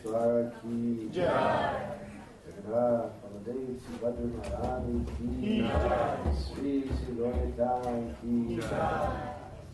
Ishwara ki Jai. Jagannath Baladev Subhadra Maharani ki Jai. Sri Sri Gauratai ki Jai.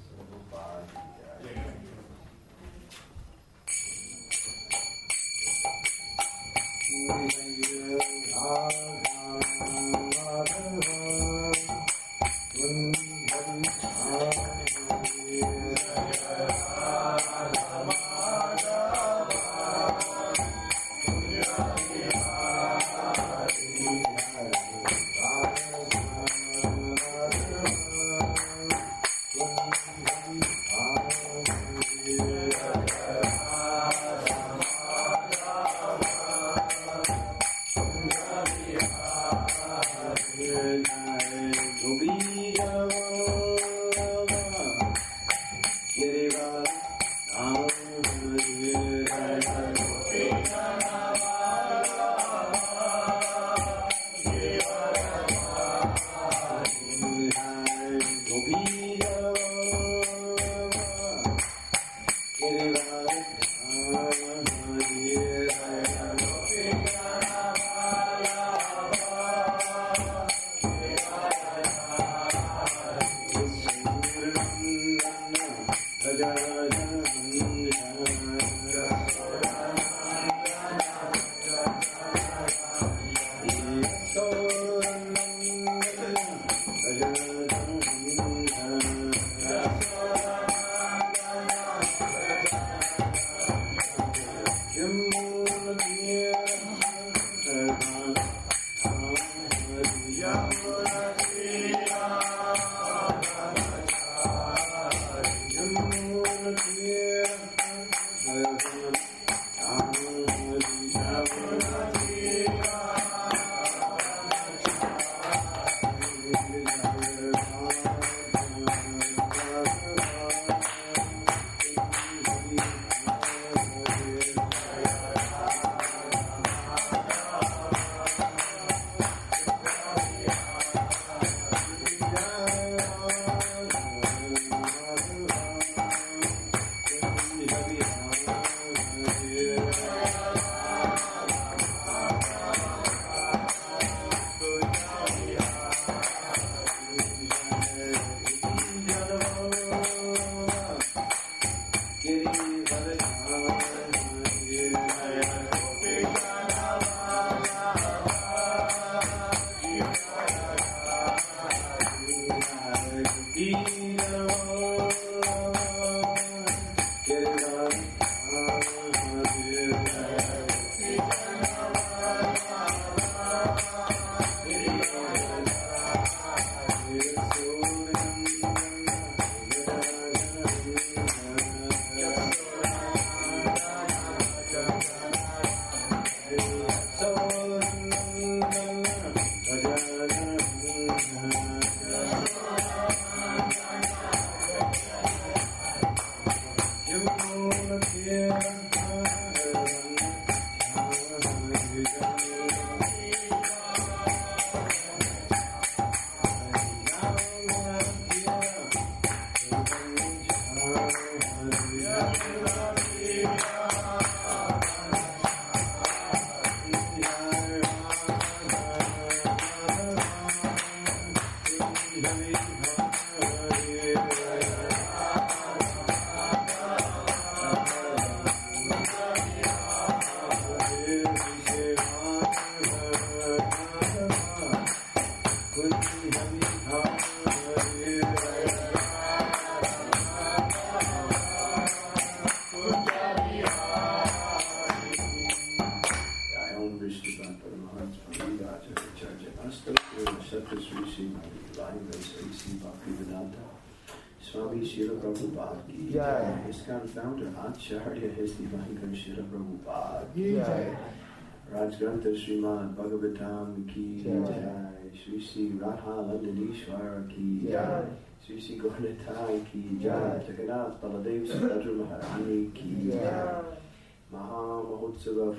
Founder Acharya His Divine Guru Srila Prabhupada Jai. Rajgrantha Srimad Bhagavatam Ki Jai. Sri Sri Radha Landanishwara Ki Jai. Sri Sri Gauratai Ki Jai. Jagannath Baladev Subhadra Maharani Ki Jai. Maha Mahotsava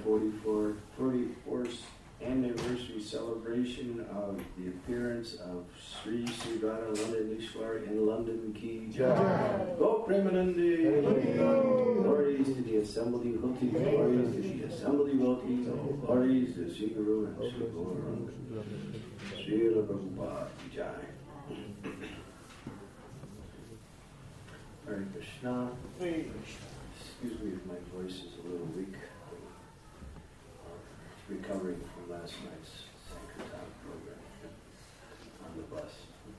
44th anniversary celebration of the appearance of Sri Sri Radha Landanishwari in London Ki Jai. Go Premanandi! Glory Glories to the assembled devotees, glories to the assembled devotees, glories to Sri Guru and Sri Gauranga. Srila Prabhupada Jai. Hare Krishna. Excuse me if my voice is a little weak. Recovering from last night's Sankirtan program on the bus.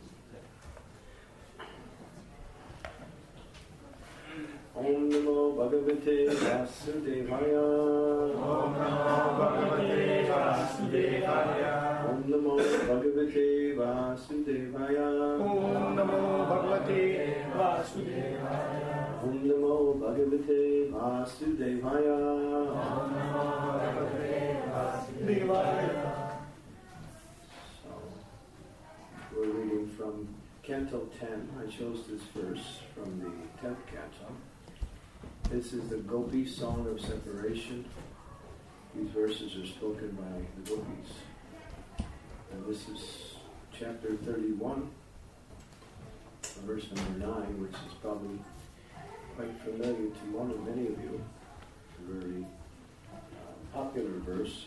Om Namo Bhagavate Vasudevaya. Om Namo Bhagavate Vasudevaya. Om Namo Bhagavate Vasudevaya. Om Namo Bhagavate Vasudevaya. Om Namo Bhagavate Vasudevaya. Om Namo Bhagavate Vasudevaya. So, we're reading from Canto 10. I chose this verse from the 10th canto. This is the Gopi Song of Separation. These verses are spoken by the Gopis. And this is chapter 31, verse number 9, which is probably quite familiar to many of you. It's a very popular verse.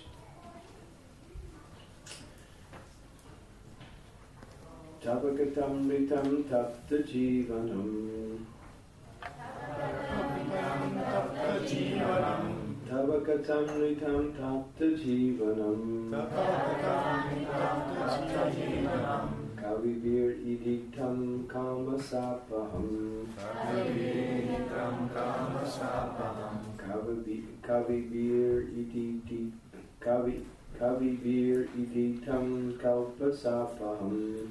Tavakatam ritam tapta jivanam. Tavakatam ritam tapta jivanam. Kavibir iditam kamasapaham. Kavibir iditam Kavibir iditam kalpasapaham.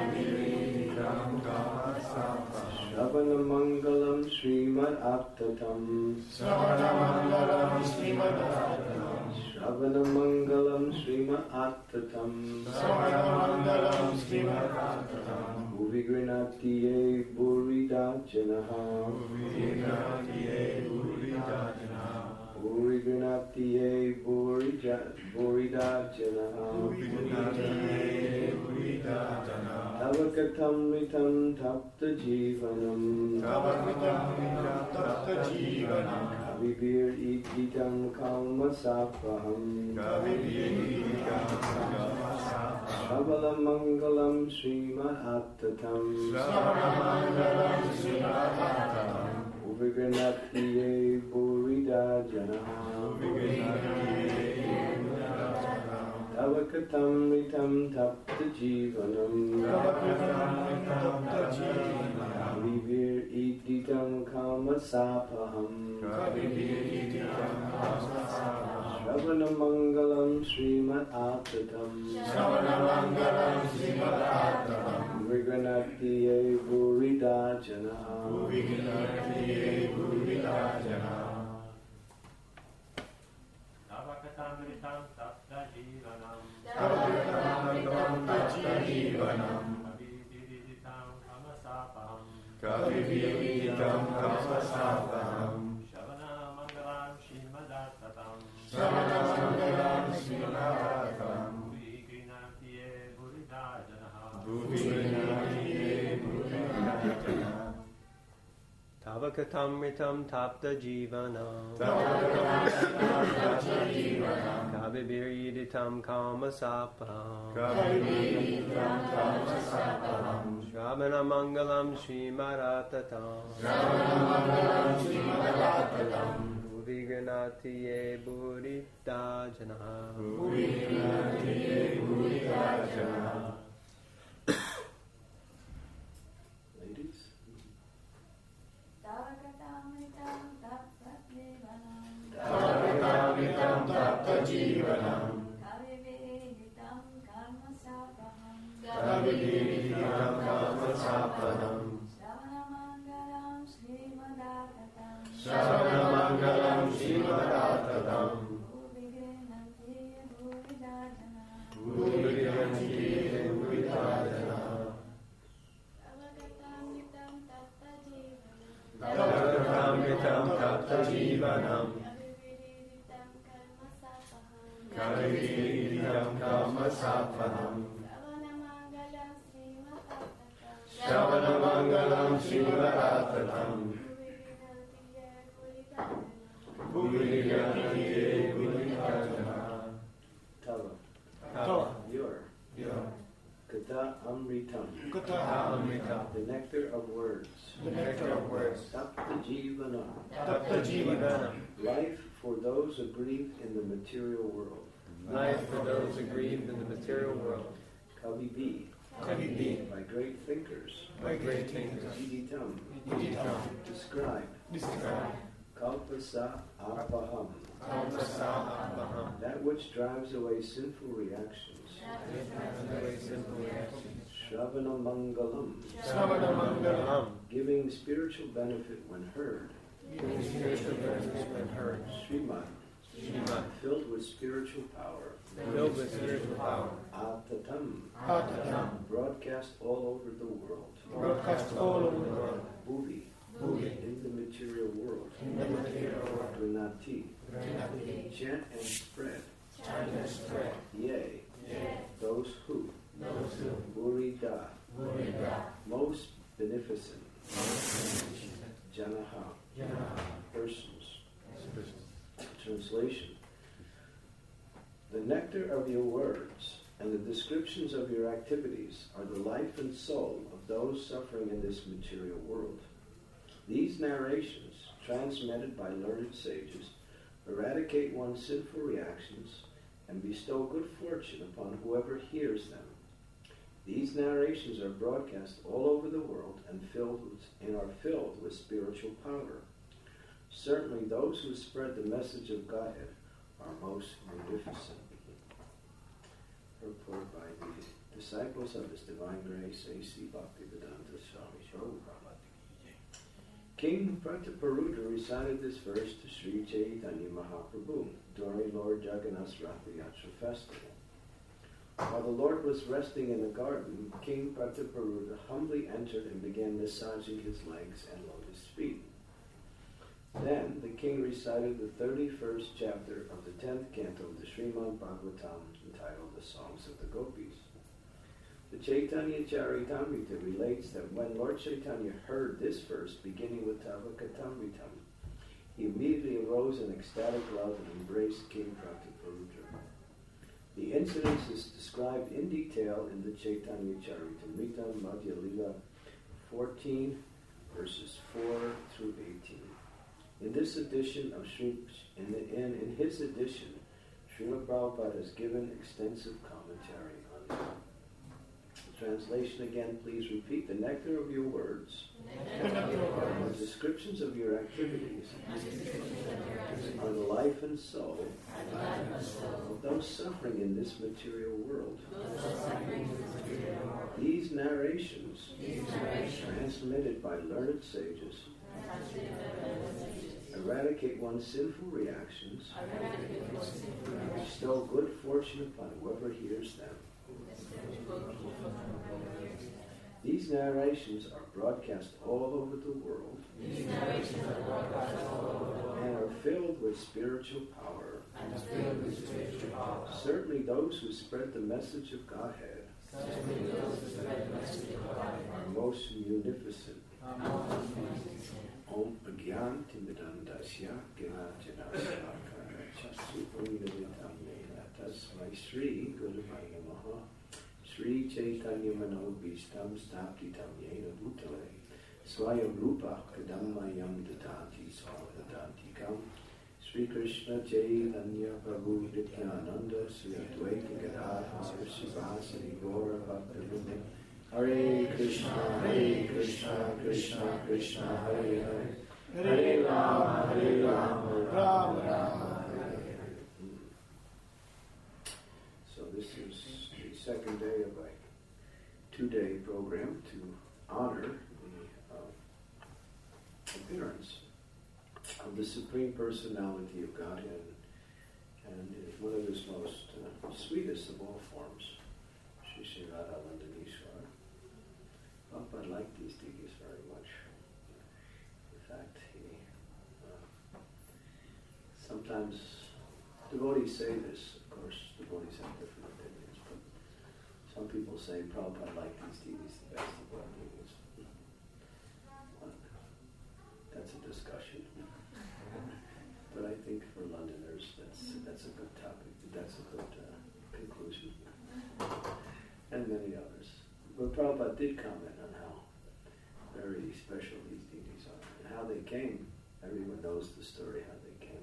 Shravanamangalam Srimad Aptatam. Shravanamangalam Srimad Aptatam. Shravanamangalam Srimad Aptatam. Shravanamangalam Srimad Aptatam. Bhuvigrinatie Buridajanaha. Bhuvigrinatie Buridajanaha. Bhuvigrinatie Buridajanaha. Tavakatam ritam tapta jivanam. Kavibir iditam kalmasapaham. Shravanamangalam Srimad Aptatam. Bhuvigrinatie Buridajanaha. Tavakatam ritam tapta jivanam. Kavibir iditam kalmasapaham. Shravanamangalam Srimad Aptatam. Bhuvigrinatie Buridajanaha. Tavakatamritam tapta jivanam. Kavibiritam kamasapaham. Shavanamangalam Srimadattatam. Shravanamangalam Srimadattatam. Bhuvigrinatie Buridajanaha. Bhuvigrinatie Buridajanaha. Tavakatamritam tapta jivanam. Kavibiritam kamasapaham. Shravanamangalam Srimadattatam. Bhuvigrinatie Buridajanaha. Ladies? Tavakatamritam tapta jivanam. Kavibiritam kalmasapaham. Shravanamangalam Srimadattatam. Bhuvigrinatie Buridajanaha. Tavakatamritam tapta jivanam. Kavibiritam kalmasapaham. Shravanamangalam Srimadattatam. Bhuliyanante Bhulitājana. Tava, Tava, your, your, Kata Amritam, Kata Amrita, the nectar of words, the nectar of words, Tapta Jivana, Tapta Jivana, life for those aggrieved in the material world, life for those aggrieved in the material world, Kavibi, Kavibi, by great thinkers, by great thinkers, Iditam, Iditam, describe, describe, Kalpasa Apaham, Kalpasa Apaham, that which drives away sinful reactions, simple reactions. Shravana Mangalam, Savana Mangalam, giving spiritual benefit when heard, Giving spiritual benefits when heard. Srimad, Srimad, filled with spiritual power, filled with spiritual power. Atatam, Atatam, broadcast all over the world, broadcast all over the world, Bhuvi, Bhuvi, in the material world, in the material world, Granati, Granati, chant and spread, chant and spread, yea, those who, those who, Burida, Burida, most beneficent, Janaha, Jana, persons. Translation. The nectar of your words and the descriptions of your activities are the life and soul of those suffering in this material world. These narrations, transmitted by learned sages, eradicate one's sinful reactions and bestow good fortune upon whoever hears them. These narrations are broadcast all over the world and are filled with spiritual power. Certainly those who spread the message of Godhead are most magnificent. Report by the disciples of His Divine Grace, A.C. Bhaktivedanta Swami Prabhupada. King Prataparudra recited this verse to Sri Chaitanya Mahaprabhu during Lord Jagannath's Ratha Yatra festival. While the Lord was resting in the garden, King Prataparudra humbly entered and began massaging his legs and lotus feet. Then the king recited the 31st chapter of the 10th canto of the Srimad Bhagavatam entitled The Songs of the Gopis. The Chaitanya Charitamrita relates that when Lord Chaitanya heard this verse beginning with Tava Katamritam, he immediately arose in ecstatic love and embraced King Prataparudra. The incident is described in detail in the Chaitanya Charitamrita, Madhya Lila 14, verses 4 through 18. In this edition of in his edition, Srila Prabhupada has given extensive commentary on it. The translation again, please repeat. The nectar of your words, the descriptions of your activities, are the life and soul of those suffering in this material world. These narrations, transmitted by learned sages, eradicate one's sinful reactions, bestow good fortune upon whoever hears them. These narrations are broadcast all over the world and are filled with spiritual power. Certainly those who spread the message of Godhead are most munificent. Om Agyan Timidandasya Gyanajnasya Chasu Umilitam Yena Tasmai Sri Guruvai Namaha Sri Chaitanya Mano Bhishtam Staptitam Yena Bhutale Swayam Rupa Kadammayam Datanti Swavadantikam Sri Krishna Chaitanya Prabhu Nityananda Sri Advaita Gadadhar Srivasadi Gaura Bhaktivinoda Hare Krishna, Krishna Krishna, Hare Hare, Hare Rama, Rama Rama, Hare Hare. So this is the second day of a 2-day program to honor the appearance of the Supreme Personality of Godhead, and in one of His most sweetest of all forms, Shri Radha Landanishwar. Prabhupada liked these deities very much. In fact, sometimes devotees say this. Of course, devotees have different opinions, but some people say Prabhupada liked these deities the best of all deities. That's a discussion. But I Prabhupada did comment on how very special these deities are and how they came. Everyone knows the story how they came.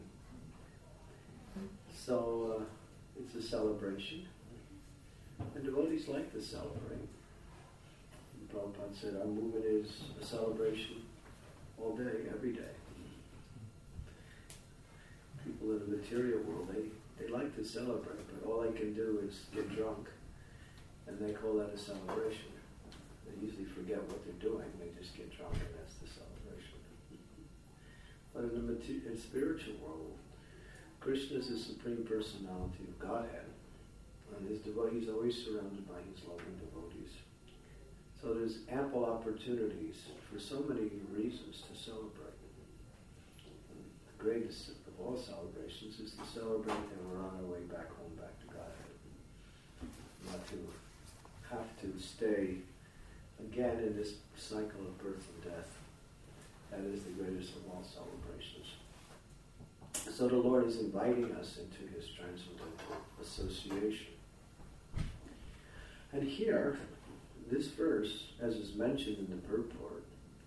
So it's a celebration. And devotees like to celebrate. And Prabhupada said our movement is a celebration all day, every day. People in the material world, they like to celebrate, but all they can do is get drunk. And they call that a celebration. They usually forget what they're doing. They just get drunk and that's the celebration. But in the spiritual world, Krishna is the Supreme Personality of Godhead. And his devotees always surrounded by his loving devotees. So there's ample opportunities for so many reasons to celebrate. And the greatest of all celebrations is to celebrate that we're on our way back home, back to Godhead. Not to have to stay again in this cycle of birth and death. That is the greatest of all celebrations. So the Lord is inviting us into his transcendental association. And here, this verse, as is mentioned in the purport,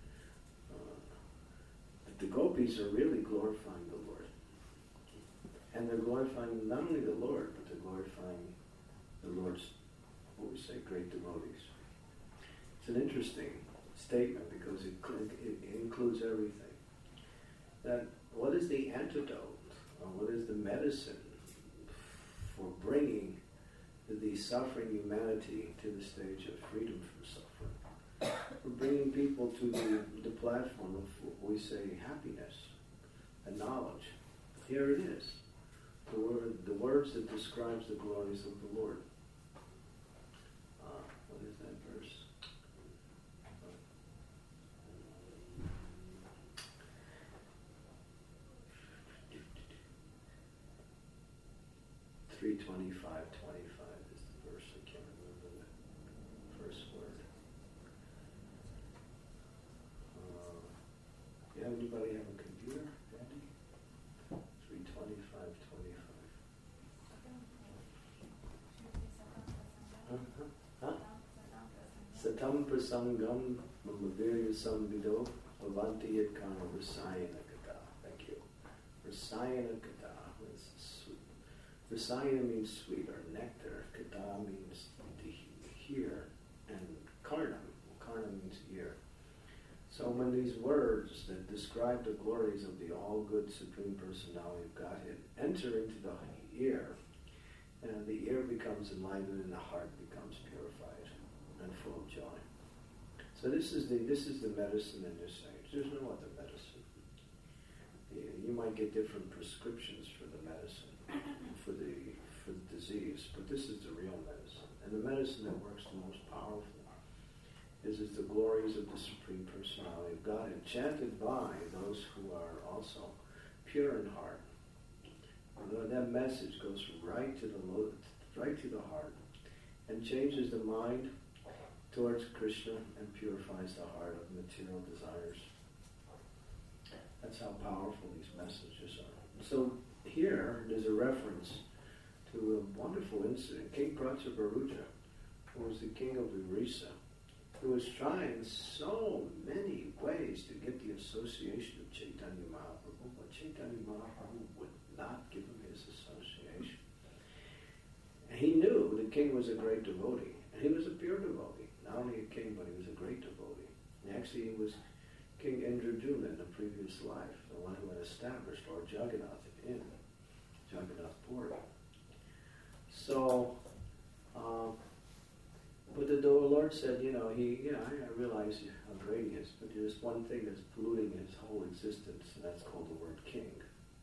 the gopis are really glorifying the Lord. And they're glorifying not only the Lord, but they're glorifying the Lord's, what we say, great devotees. It's an interesting statement because it includes everything. That what is the antidote, or what is the medicine for bringing the suffering humanity to the stage of freedom from suffering? For bringing people to the platform of what we say happiness and knowledge. Here it is. The words that describes the glories of the Lord. What is that verse? 325:25 is the verse. I can't remember the first word. Anybody have a computer, Andy? 325:25. Satam prasangam mamavirya samvido avanti yat kana rasayana kata. Thank you. Rasayana kata is sweet. Rasayana means sweet or nectar. Kata means to hear. And karnam. Karnam means ear. So when these words that describe the glories of the all-good Supreme Personality of Godhead enter into the ear, and the ear becomes enlightened and the heart becomes purified and full of joy. So this is the medicine in this age. There's no other medicine. You might get different prescriptions for the medicine, for the disease, but this is the real medicine. And the medicine that works the most powerful is the glories of the Supreme Personality of God, chanted by those who are also pure in heart. That message goes right to the heart and changes the mind towards Krishna and purifies the heart of material desires. That's how powerful these messages are. So here there's a reference to a wonderful incident. King Pratyaparuja, who was the king of Orissa, who was trying so many ways to get the association of Chaitanya Mahaprabhu, but Chaitanya Mahaprabhu would not give him his association. And he knew the king was a great devotee, and he was a pure devotee. Not only a king, but he was a great devotee. And actually, he was King Indraduna in the previous life, the one who had established Lord Jagannath in Jagannath Puri. So, but the Lord said, I realize how great he is, but there's one thing that's polluting his whole existence, and that's called the word king.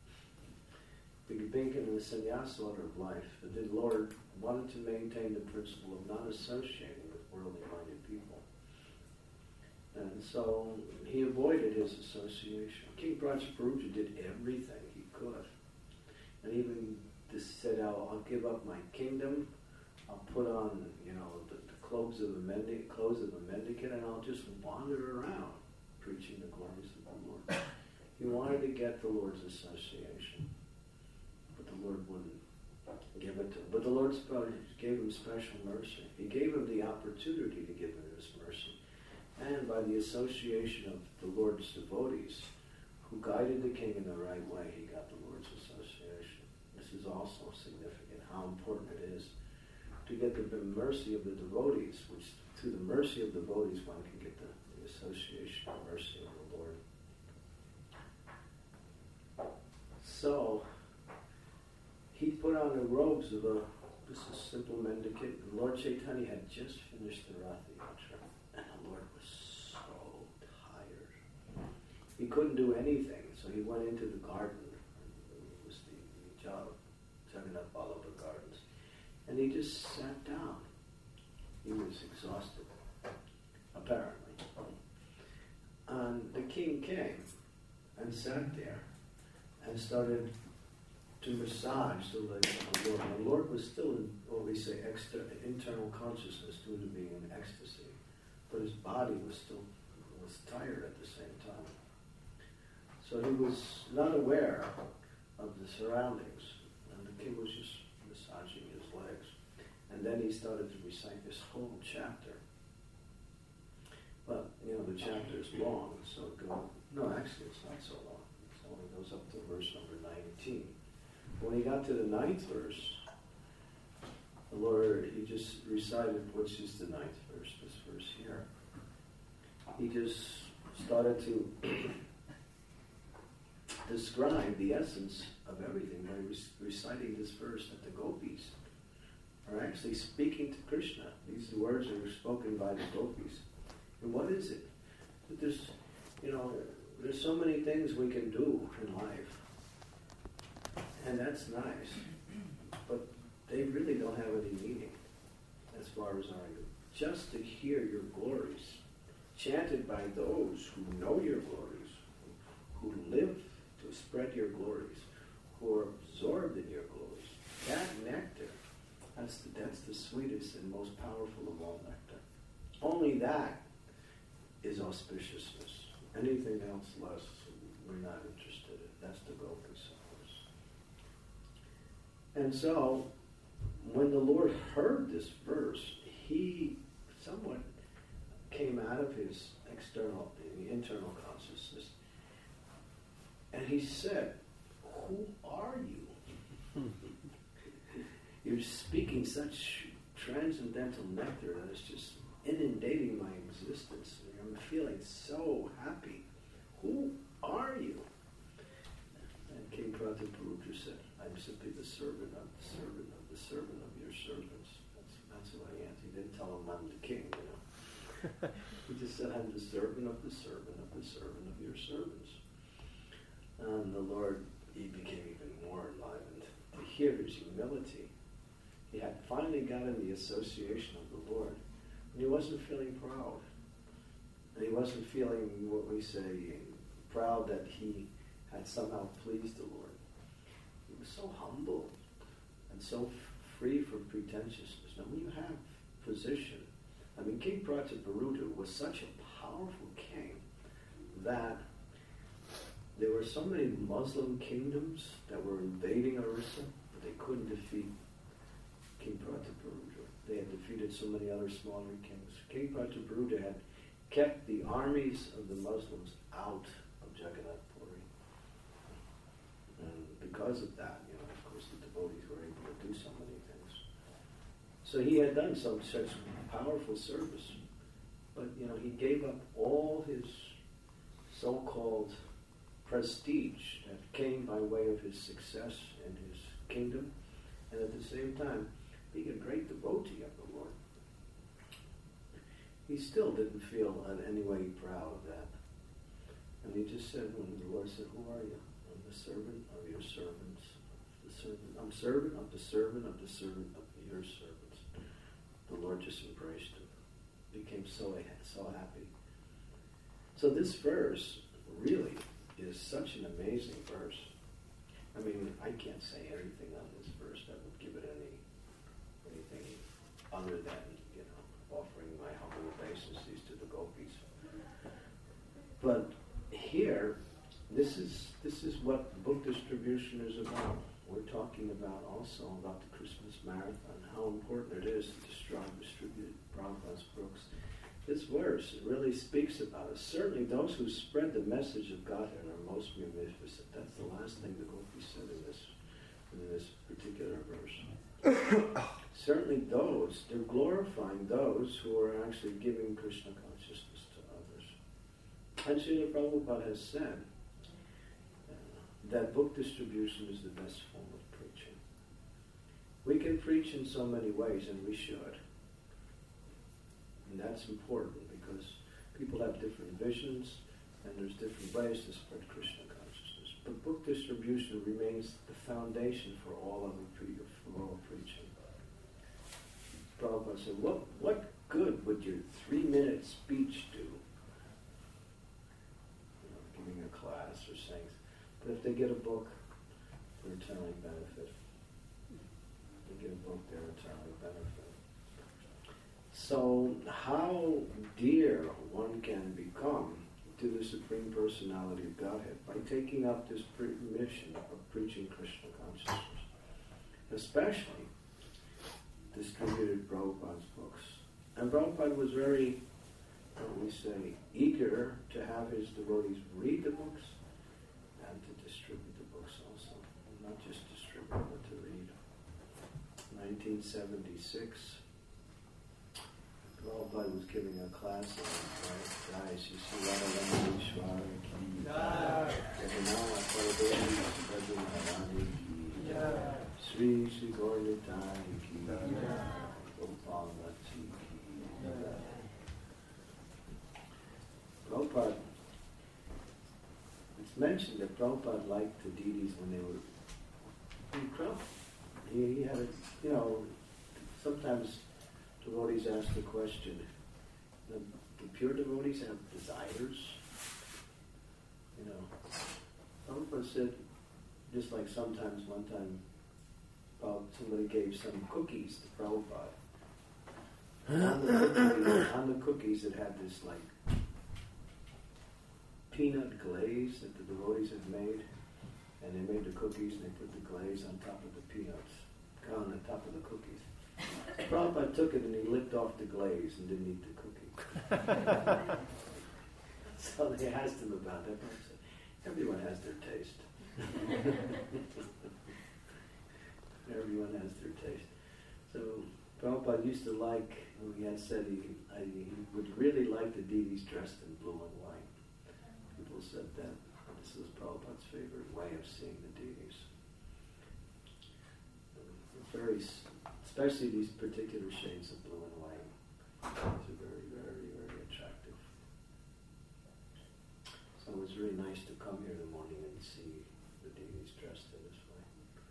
Being in the sannyasa order of life, the Lord wanted to maintain the principle of not associating with worldly-minded people. And so he avoided his association. King Pratyaparuja did everything he could. And even just said, I'll give up my kingdom, I'll put on, the clothes of a mendicant, and I'll just wander around preaching the glories of the Lord. He wanted to get the Lord's association, but the Lord wouldn't. give it to him. But the Lord gave him special mercy. He gave him the opportunity to give him this mercy. And by the association of the Lord's devotees, who guided the king in the right way, he got the Lord's association. This is also significant, how important it is to get the mercy of the devotees, which through the mercy of the devotees one can get the association and mercy of the Lord. So, he put on the robes of this is simple mendicant. And Lord Chaitanya had just finished the Ratha Yatra, and the Lord was so tired. He couldn't do anything, so he went into the garden. It was the Jagannath Vallabha Gardens. And he just sat down. He was exhausted, apparently. And the king came and sat there and started to massage the legs of the Lord. And the Lord was still in what we say internal consciousness due to being in ecstasy. But his body was tired at the same time. So he was not aware of the surroundings. And the king was just massaging his legs. And then he started to recite this whole chapter. But, the chapter is long, so actually it's not so long. It only goes up to verse number 19. When he got to the 9th verse, the Lord, he just recited, which is the 9th verse, this verse here. He just started to describe the essence of everything by reciting this verse that the gopis are actually speaking to Krishna. These words are spoken by the gopis. And what is it? That there's so many things we can do in life. And that's nice. But they really don't have any meaning as far as I know. Just to hear your glories chanted by those who know your glories, who live to spread your glories, who are absorbed in your glories. That nectar, that's the sweetest and most powerful of all nectar. Only that is auspiciousness. Anything else less, we're not interested in. That's the gopis, of course. And so, when the Lord heard this verse, he somewhat came out of his internal consciousness, and he said, "Who are you? You're speaking such transcendental nectar that it's just inundating my existence. I'm feeling so happy. Who are you?" And King Prataparudra said, "I'm simply the servant of the servant of the servant of your servants." That's what I am. He didn't tell him I'm the king, He just said, "I'm the servant of the servant of the servant of your servants." And the Lord, he became even more enlivened to hear his humility. He had finally gotten the association of the Lord. And he wasn't feeling proud. And he wasn't feeling what we say, proud that he had somehow pleased the Lord. He was so humble and so free from pretentiousness. Now when you have position, King Prataparudra was such a powerful king that there were so many Muslim kingdoms that were invading Orissa, but they couldn't defeat King Prataparudra. They had defeated so many other smaller kings. King Prataparudra had kept the armies of the Muslims out of Jagannath Puri. And because of that, of course, the devotees were able to do so many things. So he had done such powerful service. But, he gave up all his so-called prestige that came by way of his success in his kingdom, and at the same time, being a great devotee of the Lord. He still didn't feel in any way proud of that. And he just said, when the Lord said, "Who are you?" "I'm the servant of your servants. I'm servant of the servant of the servant of your servants." The Lord just embraced him. Became so happy. So this verse really is such an amazing verse. I can't say anything on this verse that would give it anything other than, offering my humble obeisances to the gopis. But here, this is what book distribution is about. we're talking about also about the Christmas Marathon, how important it is to distribute Prabhupada's books. This verse really speaks about it. Certainly those who spread the message of Godhead are most munificent. That's the last thing the Gopi said in this particular verse. Certainly those, they're glorifying those who are actually giving Krishna consciousness to others. And Srila Prabhupada has said that book distribution is the best form of preaching. We can preach in so many ways, and we should. And that's important because people have different visions and there's different ways to spread Krishna consciousness. But book distribution remains the foundation for all preaching. Prabhupada said, what good would your 3-minute speech do? Giving a class or saying, but if they get a book, they're eternally benefit. If they get a book, they're eternally benefit. So how dear one can become to the Supreme Personality of Godhead by taking up this mission of preaching Krishna consciousness. Especially distributed Prabhupada's books. And Prabhupada was very, eager to have his devotees read the books and to distribute the books also. Not just distribute, but to read. 1976, Prabhupada was giving a class on guys, you see Radha Ishwara ki Jagannath Baladevi Bhajan Harani ki Sri Sri Gaur Nitai ki Gopal Natsi ki. Prabhupada, it's mentioned that Prabhupada liked the deities when they were in crowd. He had a, sometimes devotees ask the question, do pure devotees have desires? Prabhupada said, just like sometimes one time somebody gave some cookies to Prabhupada. On the cookies it had this like peanut glaze that the devotees had made, and they made the cookies and they put the glaze on top of the peanuts, on the top of the cookies. Prabhupada took it and he licked off the glaze and didn't eat the cookie. So they asked him about that. Prabhupada said, everyone has their taste. Everyone has their taste. So Prabhupada used to like, he had said he would really like the deities dressed in blue and white. People said that this was Prabhupada's favorite way of seeing the deities. Especially these particular shades of blue and white. These are very, very, very attractive. So it was really nice to come here in the morning and see the deities dressed in this way.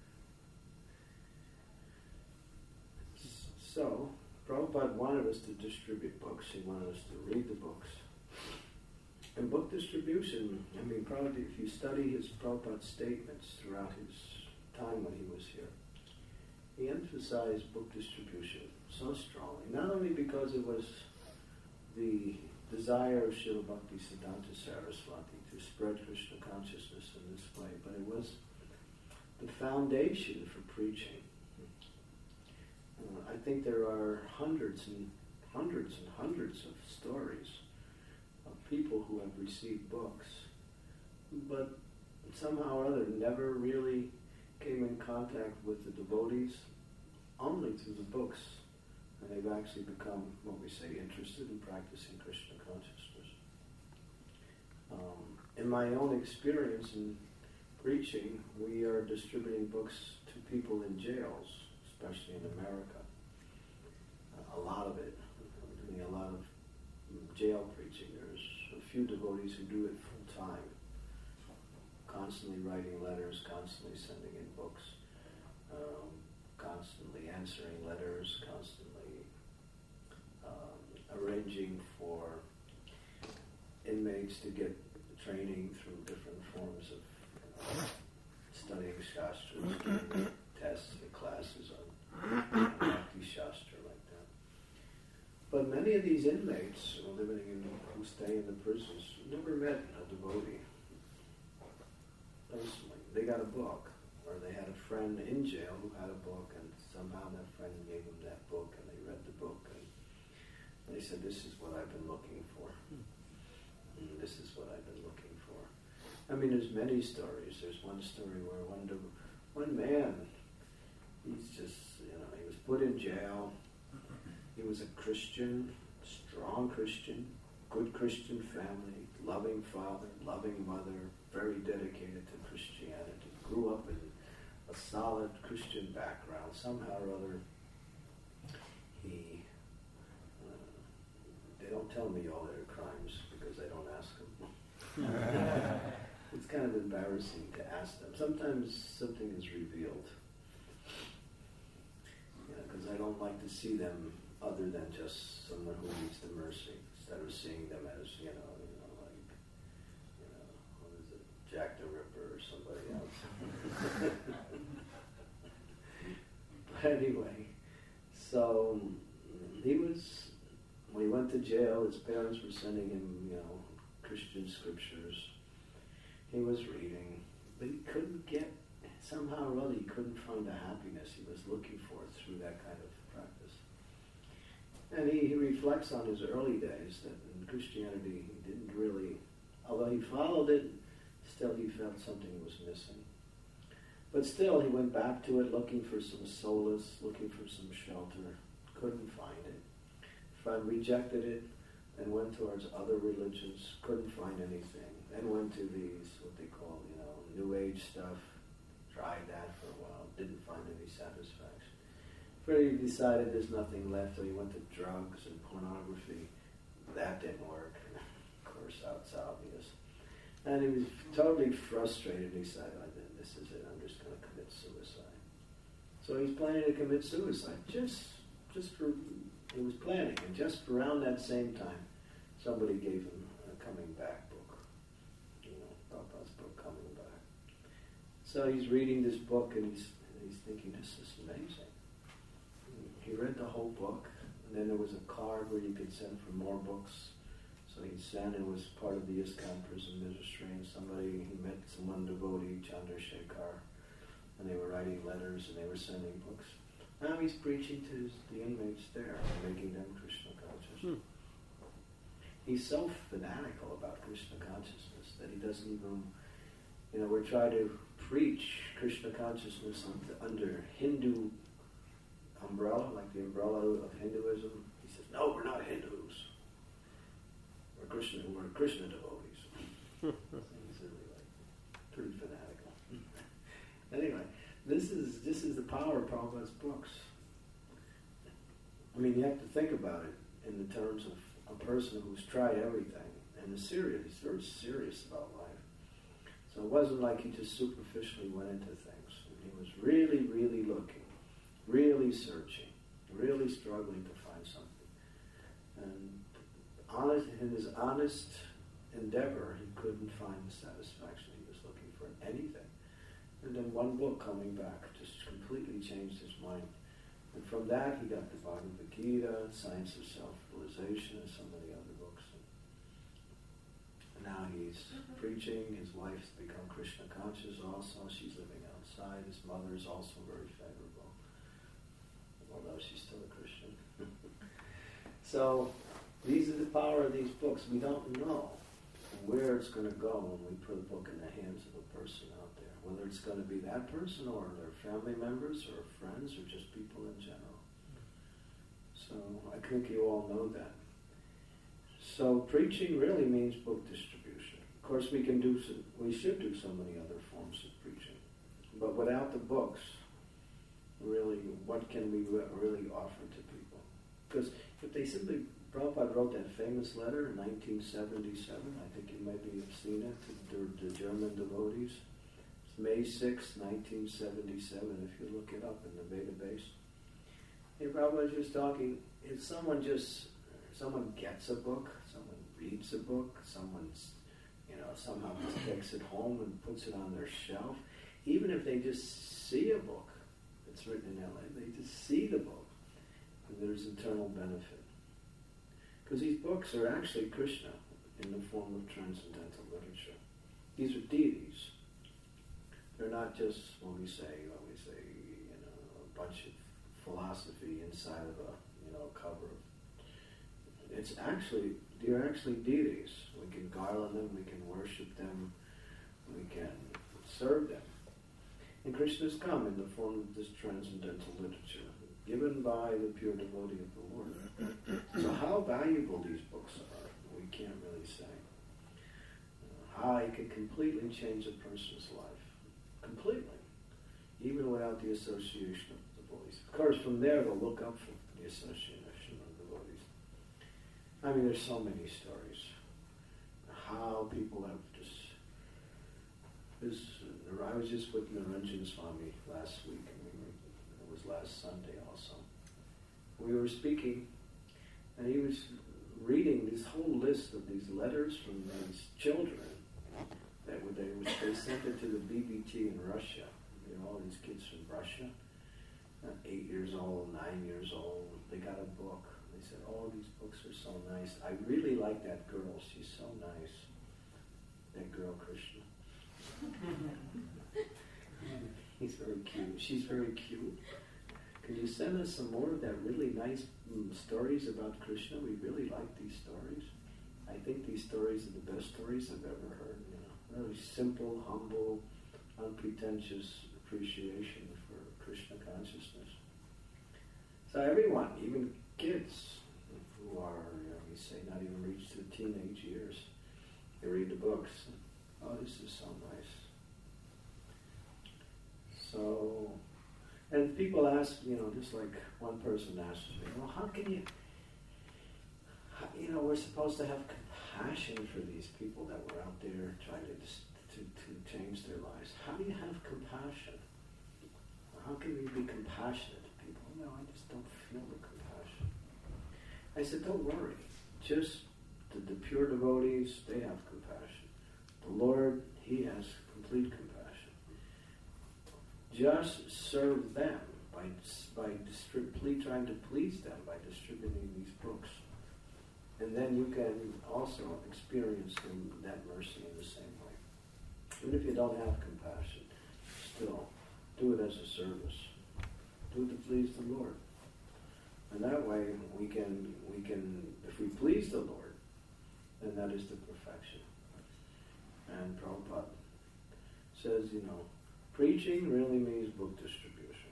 So, Prabhupada wanted us to distribute books. He wanted us to read the books. And book distribution, probably if you study his Prabhupada statements throughout his time when he was here, he emphasized book distribution so strongly, not only because it was the desire of Srila Bhaktisiddhanta Saraswati to spread Krishna consciousness in this way, but it was the foundation for preaching. I think there are hundreds and hundreds and hundreds of stories of people who have received books, but somehow or other never really came in contact with the devotees, only through the books, and they've actually become, interested in practicing Krishna consciousness. In my own experience in preaching, we are distributing books to people in jails, especially in America. A lot of it. I'm doing a lot of jail preaching. There's a few devotees who do it full time, constantly writing letters, constantly sending in books, constantly answering letters, constantly arranging for inmates to get training through different forms of studying Shastras, giving tests and classes on Bhakti Shastra like that. But many of these inmates who stay in the prisons never met a devotee personally. They got a book, or they had a friend in jail who had a book, and somehow that friend gave him that book, and they read the book, and they said, "This is what I've been looking for. This is what I've been looking for." I mean, there's many stories. There's one story where one man, he's just, he was put in jail. He was a Christian, strong Christian, good Christian family, loving father, loving mother, very dedicated to Christianity. Grew up in a solid Christian background. Somehow or other, they don't tell me all their crimes because I don't ask them. It's kind of embarrassing to ask them. Sometimes something is revealed, because I don't like to see them other than just someone who needs the mercy, instead of seeing them as, what is it, Jack the Ripper or somebody else. But anyway, so when he went to jail, his parents were sending him, Christian scriptures. He was reading, but he couldn't get, somehow or other, he couldn't find the happiness he was looking for through that kind of practice. And he reflects on his early days that in Christianity he didn't really, although he followed it, still he felt something was missing. But still he went back to it looking for some solace, looking for some shelter, couldn't find it. Rejected it and went towards other religions, couldn't find anything, and went to these, what they call, New Age stuff, tried that for a while, didn't find any satisfaction. Finally he decided there's nothing left, so he went to drugs and pornography. That didn't work. Of course, that's obvious. And he was totally frustrated. He said, "This is it, I'm just going to commit suicide." So he's planning to commit suicide, he was planning, and just around that same time, somebody gave him a Coming Back book. Prabhupada's book, Coming Back. So he's reading this book, and he's thinking, this is amazing. He read the whole book, and then there was a card where you could send for more books. So he sent, it was part of the ISKCON prison ministry, and he met one devotee, Chandrasekhar, and they were writing letters, and they were sending books. Now he's preaching to the inmates there, making them Krishna conscious. He's so fanatical about Krishna consciousness that he doesn't even, we're trying to preach Krishna consciousness under Hindu umbrella, like the umbrella of Hinduism. He says, "No, we're not Hindus. We're Krishna devotees." He's really pretty fanatical. Anyway, this is the power of Prabhupada's books. I mean, you have to think about it in the terms of a person who's tried everything and is serious. He's very serious about life. So it wasn't like he just superficially went into things. He was really, really looking, really searching, really struggling to find something. And in his honest endeavor, he couldn't find the satisfaction he was looking for in anything. And then one book, Coming Back, just completely changed his mind. And from that, he got the Bhagavad Gita, Science of Self-Realization, and so many other books. And now he's preaching. His wife's become Krishna conscious also. She's living outside. His mother is also very favorable, although she's still a Christian. So these are the power of these books. We don't know where it's going to go when we put a book in the hands of a person out there, whether it's going to be that person or their family members or friends or just people in general. So I think you all know that. So preaching really means book distribution. Of course, we should do so many other forms of preaching. But without the books, really, what can we really offer to people? Because if they simply, Prabhupada wrote that famous letter in 1977, I think you maybe have seen it, to the German devotees. It's May 6, 1977, if you look it up in the database. And Prabhupada was just talking, if someone gets a book, someone reads a book, someone's, somehow just takes it home and puts it on their shelf, even if they just see a book that's written in LA, they just see the book, and there's eternal benefit. Because these books are actually Krishna in the form of transcendental literature. These are deities. They're not not just when we say, a bunch of philosophy inside of a cover. They're actually deities. We can garland them, we can worship them, we can serve them. And Krishna's come in the form of this transcendental literature, given by the pure devotee of the Lord. So how valuable these books are, we can't really say. How it can completely change a person's life. Completely. Even without the association of devotees. Of course, from there they'll look up for the association of devotees. I mean, there's so many stories. How people have just... I was just with Niranjan Swami last week, and it was last Sunday also. We were speaking, and he was reading this whole list of these letters from these children that they sent it to the BBT in Russia. All these kids from Russia, 8 years old, 9 years old, they got a book. They said, "Oh, these books are so nice. I really like that girl. She's so nice. That girl, Krishna." He's very cute. She's very cute. Could you send us some more of that really nice stories about Krishna? We really like these stories. I think these stories are the best stories I've ever heard. Really simple, humble, unpretentious appreciation for Krishna consciousness. So everyone, even kids who are, we say, not even reached the teenage years, they read the books. Oh, this is so nice. So, and people ask, just like one person asked me, well, how can you, we're supposed to have compassion for these people that were out there trying to change their lives. How do you have compassion? How can we be compassionate to people? No, I just don't feel the compassion. I said, don't worry. Just the pure devotees, they have compassion. The Lord, He has complete compassion. Just serve them by trying to please them by distributing these books. And then you can also experience that mercy in the same way. Even if you don't have compassion, still, do it as a service. Do it to please the Lord. And that way, we can, if we please the Lord, then that is the perfection. And Prabhupada says, preaching really means book distribution.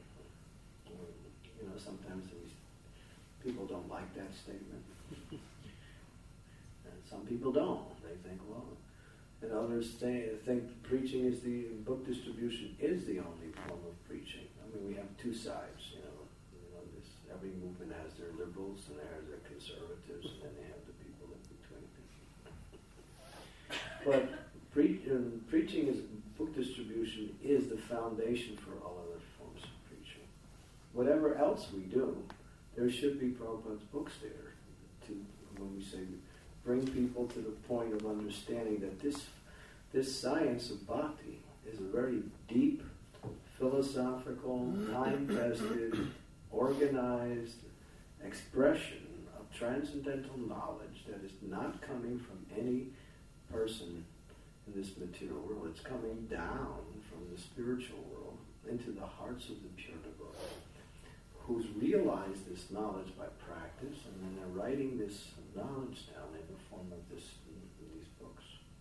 Sometimes people don't like that statement. And some people don't. They think, well, and others think preaching is book distribution is the only form of preaching. I mean, we have two sides, every movement has their liberals and their conservatives, and then they have the people in between. But preaching is book distribution is the foundation for all other forms of preaching. Whatever else we do, there should be Prabhupada's books there when we say bring people to the point of understanding that this science of bhakti is a very deep, philosophical, time-tested, organized expression of transcendental knowledge that is not coming from any person in this material world. It's coming down from the spiritual world into the hearts of the pure devotees, who's realized this knowledge by practice, and then they're writing this knowledge down in the form of these books.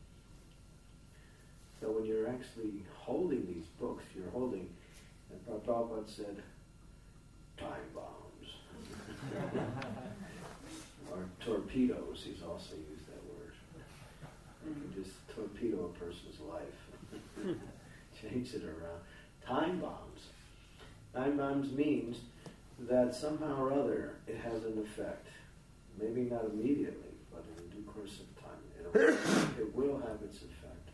So when you're actually holding these books, you're holding, and Prabhupada said, time bombs. Or torpedoes, he's also used that word. You can just torpedo a person's life. Change it around. Time bombs. Time bombs means that somehow or other it has an effect. Maybe not immediately, but in due course of time, it will have its effect.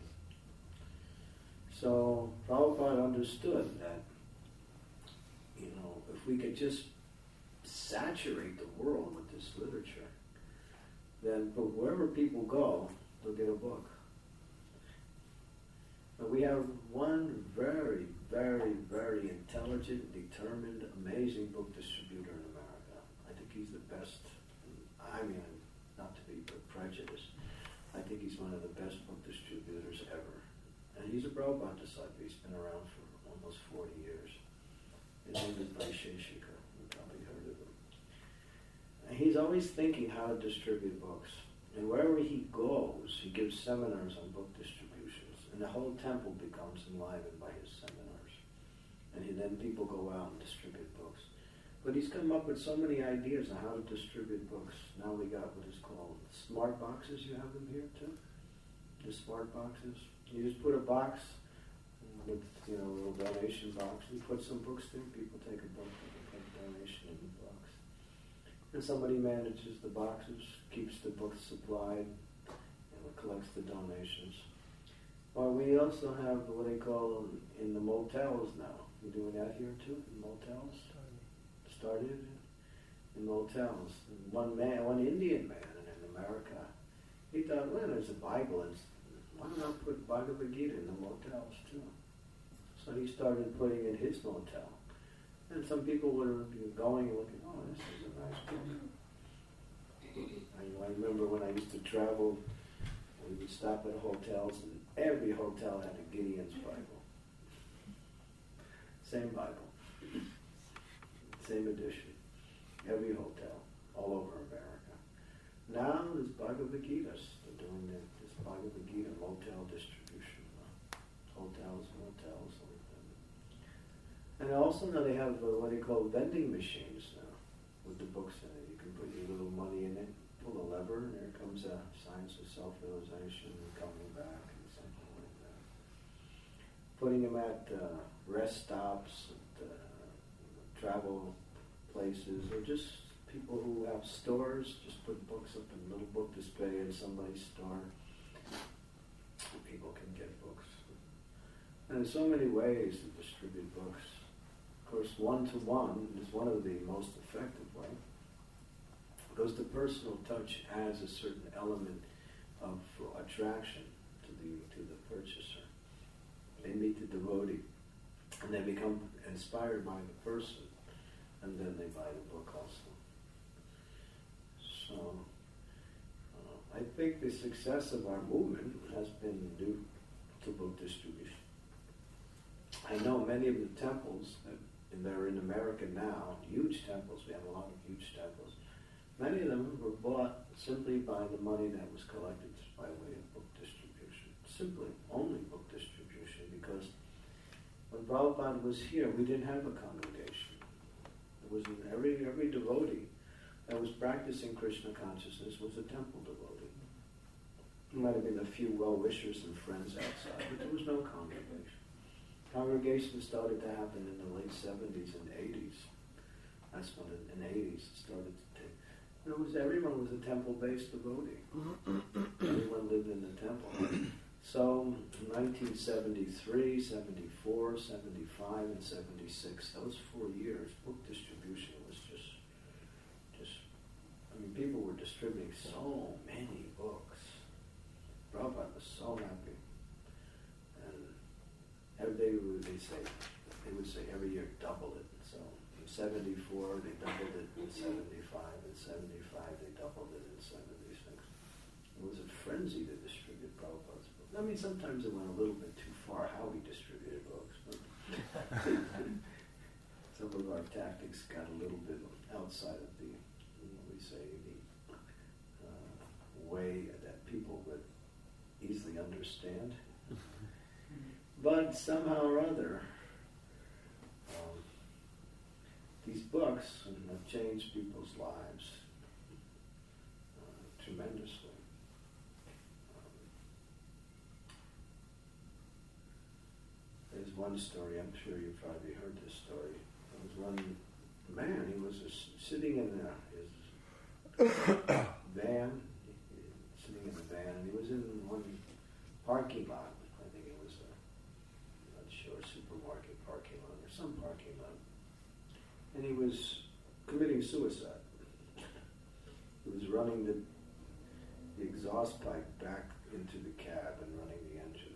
So Prabhupada understood that, if we could just saturate the world with this literature, then wherever people go, they'll get a book. But we have one very, very, very intelligent, determined, amazing book distributor in America. I think he's the best. I mean, not to be prejudiced, I think he's one of the best book distributors ever. And he's a Prabhupada disciple. He's been around for almost 40 years. His name is Vaisheshika. You've probably heard of him. And he's always thinking how to distribute books. And wherever he goes, he gives seminars on book distributions. And the whole temple becomes enlivened by his seminars. And then people go out and distribute books. But he's come up with so many ideas on how to distribute books. Now we got what is called smart boxes. You have them here too? The smart boxes. You just put a box with, a little donation box. You put some books there. People take a book and they put a donation in the box. And somebody manages the boxes, keeps the books supplied, and collects the donations. Or we also have what they call in the motels now. You're doing that here too, in motels? Started in motels. One Indian man in America, he thought, well, there's a Bible, and why not put Bhagavad Gita in the motels too? So he started putting in his motel. And some people were going and looking, oh, this is a nice book. I remember when I used to travel, we would stop at hotels, and every hotel had a Gideon's Bible. Same Bible. Same edition. Every hotel, all over America. Now there's Bhagavad Gita. They're doing this Bhagavad Gita motel distribution. Hotels, motels. And also now they have what they call vending machines now with the books in it. You can put your little money in it, pull a lever, and there comes a Science of Self-Realization coming back and something like that. Putting them at rest stops, travel places, or just people who have stores, just put books up in a little book display in somebody's store. People can get books. And there's so many ways to distribute books. Of course, one-to-one is one of the most effective ways, because the personal touch adds a certain element of attraction to the purchaser. They meet the devotee, and they become inspired by the person, and then they buy the book also. So, I think the success of our movement has been due to book distribution. I know many of the temples that are in America now, huge temples, we have a lot of huge temples, many of them were bought simply by the money that was collected by way of book distribution. Simply, only book distribution, because when Prabhupada was here, we didn't have a congregation. It was every devotee that was practicing Krishna consciousness was a temple devotee. There might have been a few well-wishers and friends outside, but there was no congregation. Congregation started to happen in the late 70s and 80s. That's when in the 80s it started to take. Everyone was a temple-based devotee. Everyone lived in the temple. So, 1973, 74, 75, and 76, those 4 years, book distribution was just, people were distributing so many books. Prabhupada was so happy. And they would say every year double it. So, in 74, they doubled it in 75, in 75, they doubled it in 76. It was a frenzy to distribute Prabhupada's books. I mean, sometimes it went a little bit too far how we distributed books, but some of our tactics got a little bit outside of the, way that people would easily understand. But somehow or other, these books have changed people's lives tremendously. There's one story, I'm sure you've probably heard this story. There was one man, he was sitting in his van, and he was in one parking lot. I think it was I'm not sure, supermarket parking lot or some parking lot. And he was committing suicide. He was running the exhaust pipe back into the cab and running the engine.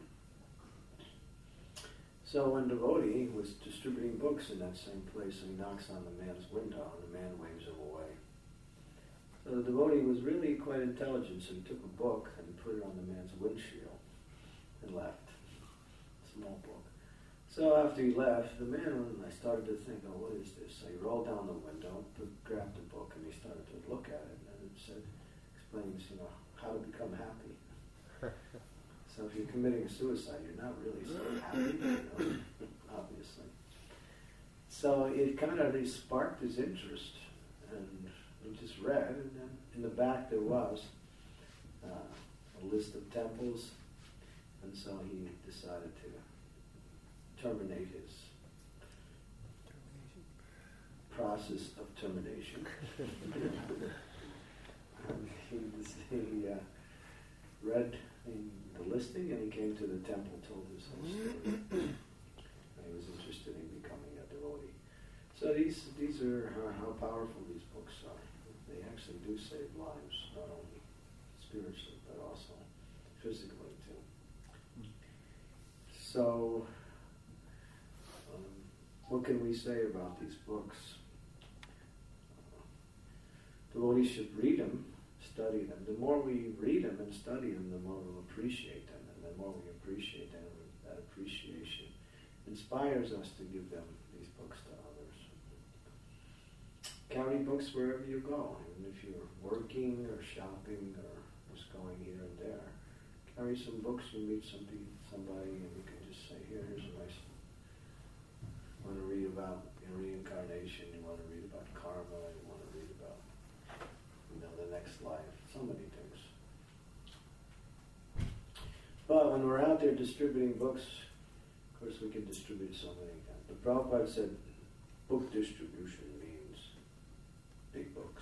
So one devotee was distributing books in that same place, and he knocks on the man's window, and the man waves him away. So the devotee was really quite intelligent, so he took a book and put it on the man's windshield and left. Small book. So after he left, the man, I started to think, oh, what is this? So he rolled down the window, grabbed the book, and he started to look at it, and it said, explains, how to become happy. So if you're committing suicide, you're not really so happy, obviously. So it kind of sparked his interest, and he just read, and then in the back there was a list of temples, and so he decided to terminate his process of termination. He read the listing, and he came to the temple, told his whole story, and he was interested in becoming a devotee. So these are how powerful these books are. They actually do save lives, not only spiritually, but also physically too. So, what can we say about these books? Devotees should read them, study them. The more we read them and study them, the more we'll appreciate them. And the more we appreciate them, that appreciation inspires us to give them these books to others. Carry books wherever you go. Even if you're working or shopping or just going here and there, carry some books. You meet somebody, and you can just say, here's a nice. You want to read about reincarnation. You want to read about karma. You want to read about the next life. So many things. But when we're out there distributing books, of course we can distribute so many kinds. The Prabhupada said book distribution means big books.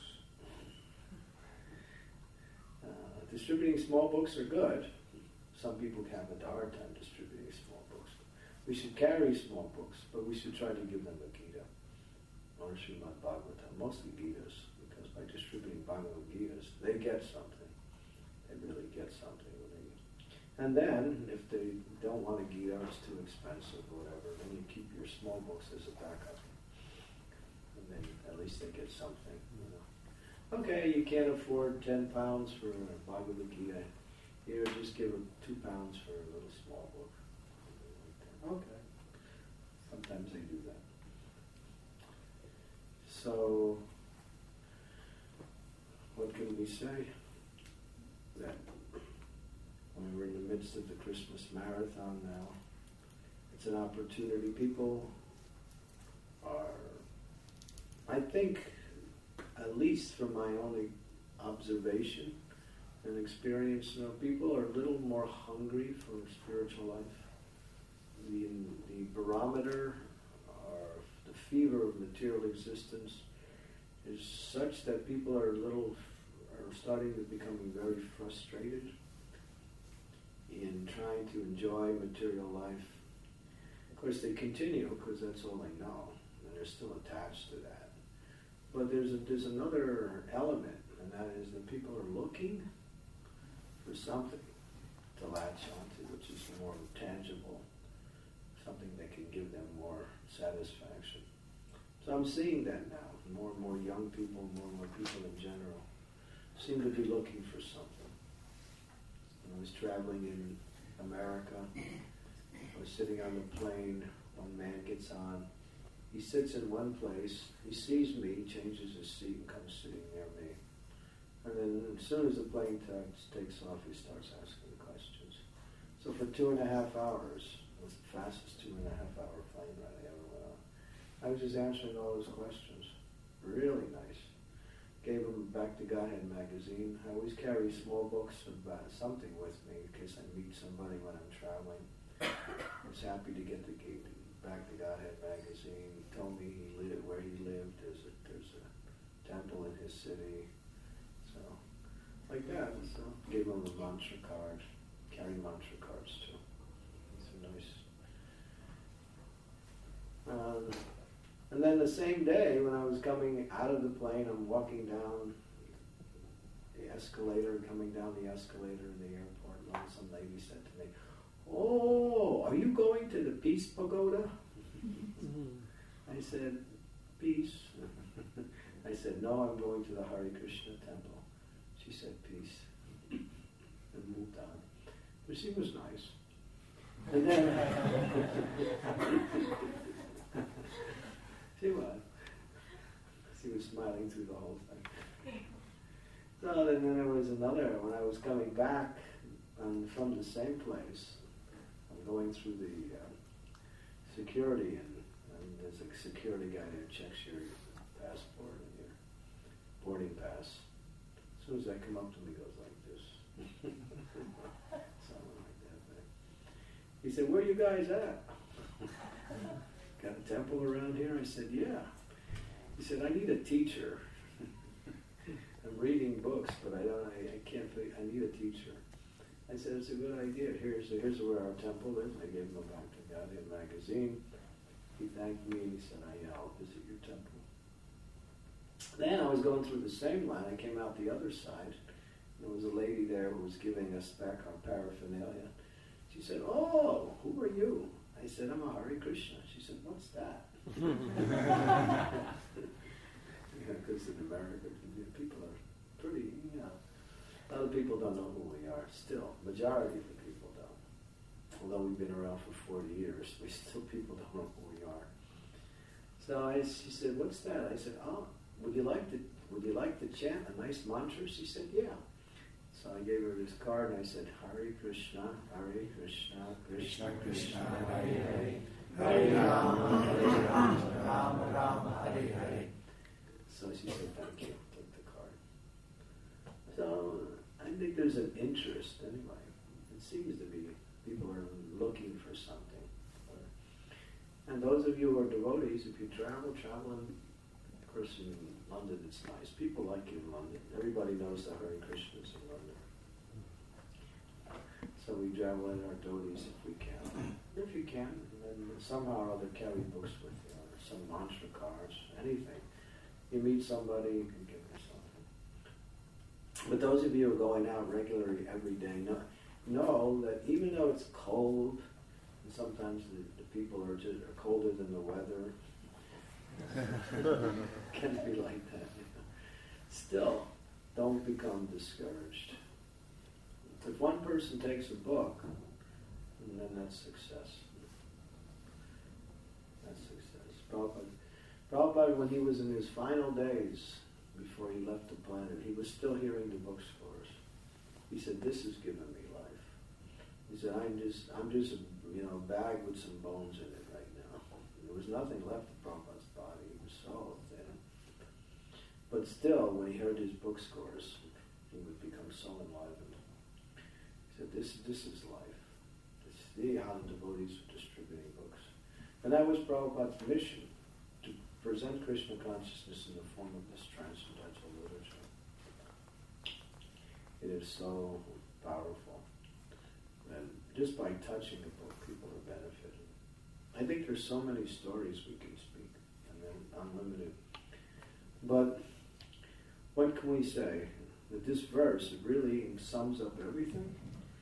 Distributing small books are good. Some people have a hard time distributing small books. We should carry small books, but we should try to give them the Gita or Srimad Bhagavatam, mostly Gitas, because by distributing Bhagavad Gitas, they get something. They really get something. And then, if they don't want a Gita, it's too expensive or whatever, then you keep your small books as a backup. And then at least they get something. Okay, you can't afford £10 for a Bhagavad Gita. Here, just give them £2 for a little small book. Okay. Sometimes they do that. So, what can we say? That when we're in the midst of the Christmas marathon now, it's an opportunity. People are, I think, at least from my only observation and experience, people are a little more hungry for spiritual life. The barometer, or the fever of material existence, is such that people are starting to becoming very frustrated in trying to enjoy material life. Of course, they continue because that's all they know, and they're still attached to that. But there's another element, and that is that people are looking for something to latch onto, which is more tangible, something that can give them more satisfaction. So I'm seeing that now. More and more young people, more and more people in general seem to be looking for something. When I was traveling in America, I was sitting on the plane, one man gets on, he sits in one place, he sees me, changes his seat and comes sitting near me. And then as soon as the plane takes off, he starts asking questions. So for 2.5 hours, it was the fastest 2.5-hour plane ride I ever went on, I was just answering all those questions. Really nice. Gave him Back to Godhead magazine. I always carry small books about something with me in case I meet somebody when I'm traveling. I was happy to get the Back to Godhead magazine. He told me where he lived. There's a temple in his city. So, like that. So, gave him a mantra card. Carry mantra cards too. These are nice. And then the same day, when I was coming out of the plane, I'm walking down the escalator, coming down the escalator in the airport, and some lady said to me, "Oh, are you going to the Peace Pagoda?" I said, "Peace." I said, "No, I'm going to the Hare Krishna temple." She said, "Peace," and moved on. But she was nice. And then she was smiling through the whole thing. So and then there was another, when I was coming back from the same place, I'm going through the security, and there's a security guy there who checks your passport and your boarding pass. As soon as I come up to me, he goes like this. Something like that. He said, "Where you guys at? Got a temple around here?" I said, "Yeah." He said, "I need a teacher. I'm reading books, but I can't. I need a teacher." I said, "It's a good idea. Here's where our temple is." I gave him a Bhakti magazine. He thanked me. He said, "I'll visit your temple." Then I was going through the same line. I came out the other side. There was a lady there who was giving us back our paraphernalia. She said, "Oh, who are you?" I said, "I'm a Hare Krishna." She said, "What's that?" Because in America, people are pretty, a lot of people don't know who we are still. Majority of the people don't. Although we've been around for 40 years, people don't know who we are. So she said, "What's that?" I said, "Oh, would you like to chant a nice mantra?" She said, "Yeah." So I gave her this card and I said, "Hare Krishna, Hare Krishna, Krishna Krishna, Hare Hare, Hare Rama, Rama Rama, Hare Hare." So she said, "Thank you," took the card. So I think there's an interest anyway. It seems to be people are looking for something. And those of you who are devotees, if you travel, and of course in London it's nice. People like you in London. Everybody knows the Hare Krishnas in London. So we travel in our devotees if we can. If you can, then somehow or other carry books with you, or some mantra cards, anything. You meet somebody, you can give them something. But those of you who are going out regularly every day know that even though it's cold, and sometimes the people are colder than the weather, can be like that. Still, don't become discouraged. If one person takes a book, then that's success. That's success. Prabhupada, when he was in his final days, before he left the planet, he was still hearing the books for us. He said, "This has given me life." He said, I'm just a bag with some bones in it right now. There was nothing left of Prabhupada's body. He was so thin. But still, when he heard his book scores, he would become so enlivened. He said, this is life. See how the devotees are distributing books. And that was Prabhupada's mission, to present Krishna consciousness in the form of this transcendental literature. It is so powerful. And just by touching the book, people are benefited. I think there's so many stories we can speak, and they're unlimited. But what can we say? That this verse really sums up everything.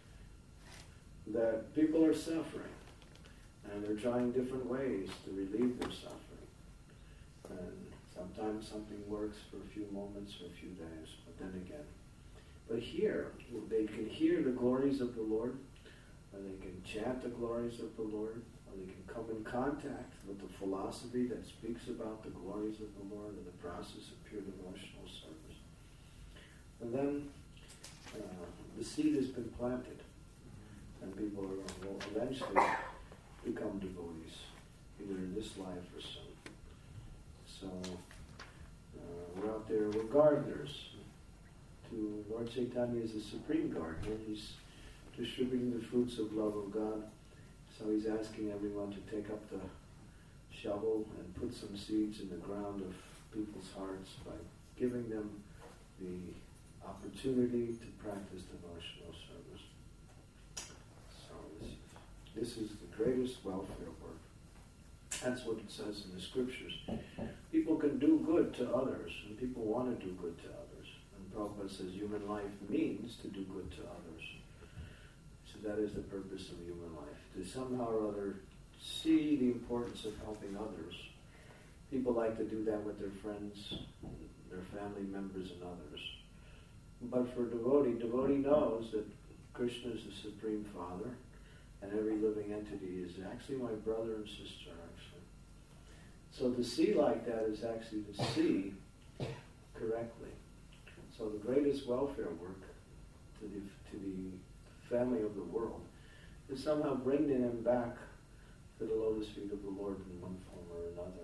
That people are suffering, and they're trying different ways to relieve their suffering. And sometimes something works for a few moments or a few days, but then again. But here, they can hear the glories of the Lord, or they can chant the glories of the Lord, or they can come in contact with the philosophy that speaks about the glories of the Lord and the process of pure devotional service. And then the seed has been planted, and people will eventually become devotees, either in this life or soon. So we're out there, we're gardeners. Lord Chaitanya is the supreme gardener. He's distributing the fruits of love of God. So he's asking everyone to take up the shovel and put some seeds in the ground of people's hearts by giving them the opportunity to practice devotional service. So this is the greatest welfare work. That's what it says in the scriptures. People can do good to others, and people want to do good to others. Prabhupada says human life means to do good to others. So that is the purpose of human life, to somehow or other see the importance of helping others. People like to do that with their friends, their family members, and others. But for devotee knows that Krishna is the Supreme Father, and every living entity is actually my brother and sister, actually. So to see like that is actually to see correctly. So the greatest welfare work to the family of the world is somehow bringing them back to the lotus feet of the Lord in one form or another.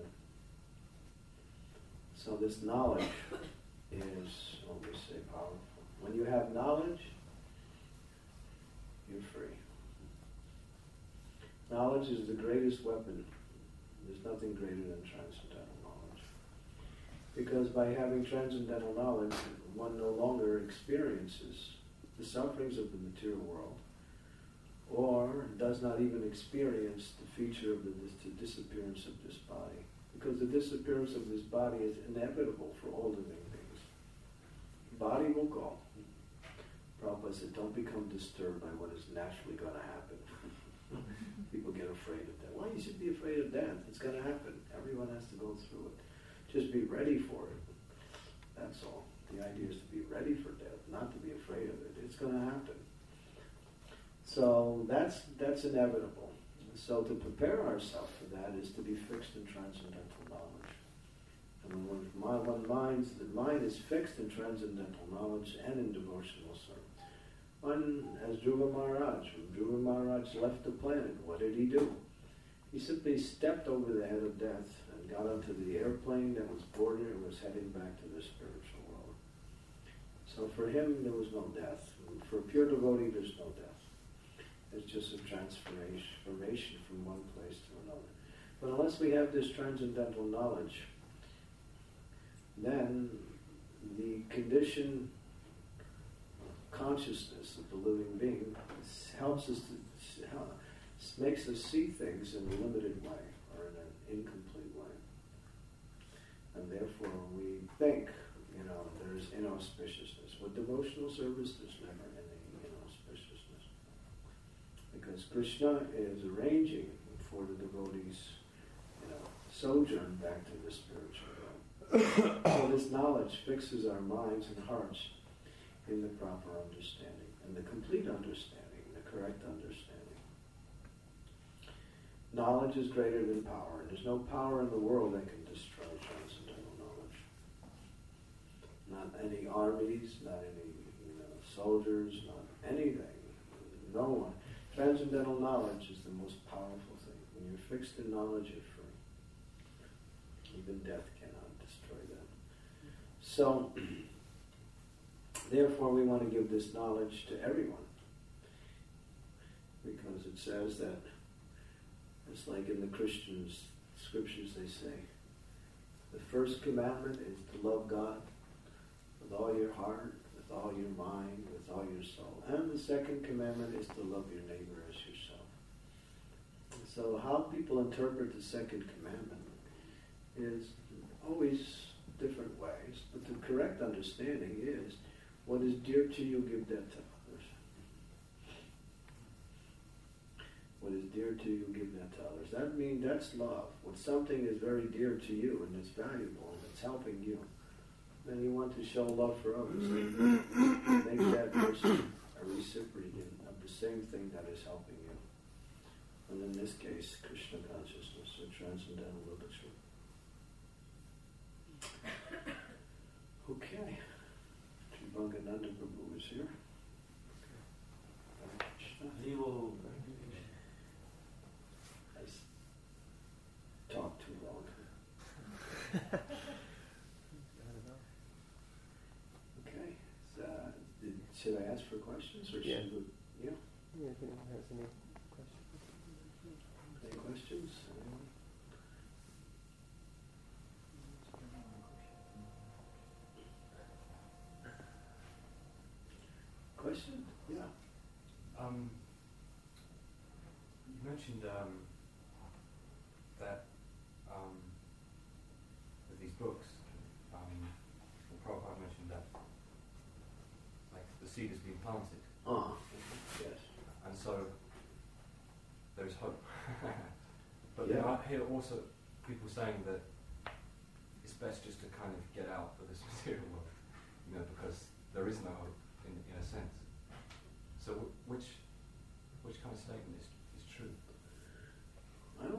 So this knowledge is, what we say, powerful. When you have knowledge, you're free. Knowledge is the greatest weapon. There's nothing greater than transcendental knowledge. Because by having transcendental knowledge, one no longer experiences the sufferings of the material world, or does not even experience the feature of the disappearance of this body. Because the disappearance of this body is inevitable for all living beings. Body will go. Prabhupada said, don't become disturbed by what is naturally going to happen. People get afraid of death. Why you should be afraid of death? It's going to happen. Everyone has to go through it. Just be ready for it. That's all. The idea is to be ready for death, not to be afraid of it. It's going to happen. So that's inevitable. So to prepare ourselves for that is to be fixed in transcendental knowledge. And when the mind is fixed in transcendental knowledge and in devotional service. As Dhruva Maharaj, when Dhruva Maharaj left the planet, what did he do? He simply stepped over the head of death and got onto the airplane that was boarded and was heading back to the spiritual world. So for him, there was no death. For a pure devotee, there's no death. It's just a transformation from one place to another. But unless we have this transcendental knowledge, then the conditioned consciousness of the living being helps us makes us see things in a limited way or in an incomplete way. And therefore we think, there's inauspiciousness. With devotional service, there's never any inauspiciousness. Because Krishna is arranging for the devotees, sojourn back to the spiritual realm. So this knowledge fixes our minds and hearts in the proper understanding, and the complete understanding, the correct understanding. Knowledge is greater than power, and there's no power in the world that can destroy transcendental knowledge. Not any armies, not any soldiers, not anything. No one. Transcendental knowledge is the most powerful thing. When you're fixed in knowledge, you're free. Even death cannot destroy that. So, therefore, we want to give this knowledge to everyone. Because it says that, it's like in the Christian scriptures they say, the first commandment is to love God with all your heart, with all your mind, with all your soul. And the second commandment is to love your neighbor as yourself. And so how people interpret the second commandment is always different ways, but the correct understanding is, what is dear to you, give that to others. What is dear to you, give that to others. That means that's love. When something is very dear to you and it's valuable and it's helping you, then you want to show love for others. Make that person a recipient of the same thing that is helping you. And in this case, Krishna consciousness or transcendental liberty. Okay. Tribangananda Prabhu is here. He will talk too long. Okay. Should I ask for questions or Yeah. should we? Yeah. Yeah, if anyone has any questions. Any questions? Question? Yeah. You mentioned that with these books, Prabhupada mentioned that like the seed has been planted. Yes. And so there's hope. But Yeah. I hear also people saying that it's best just to kind of get out of this material world, because there is no hope in a sense. So which kind of statement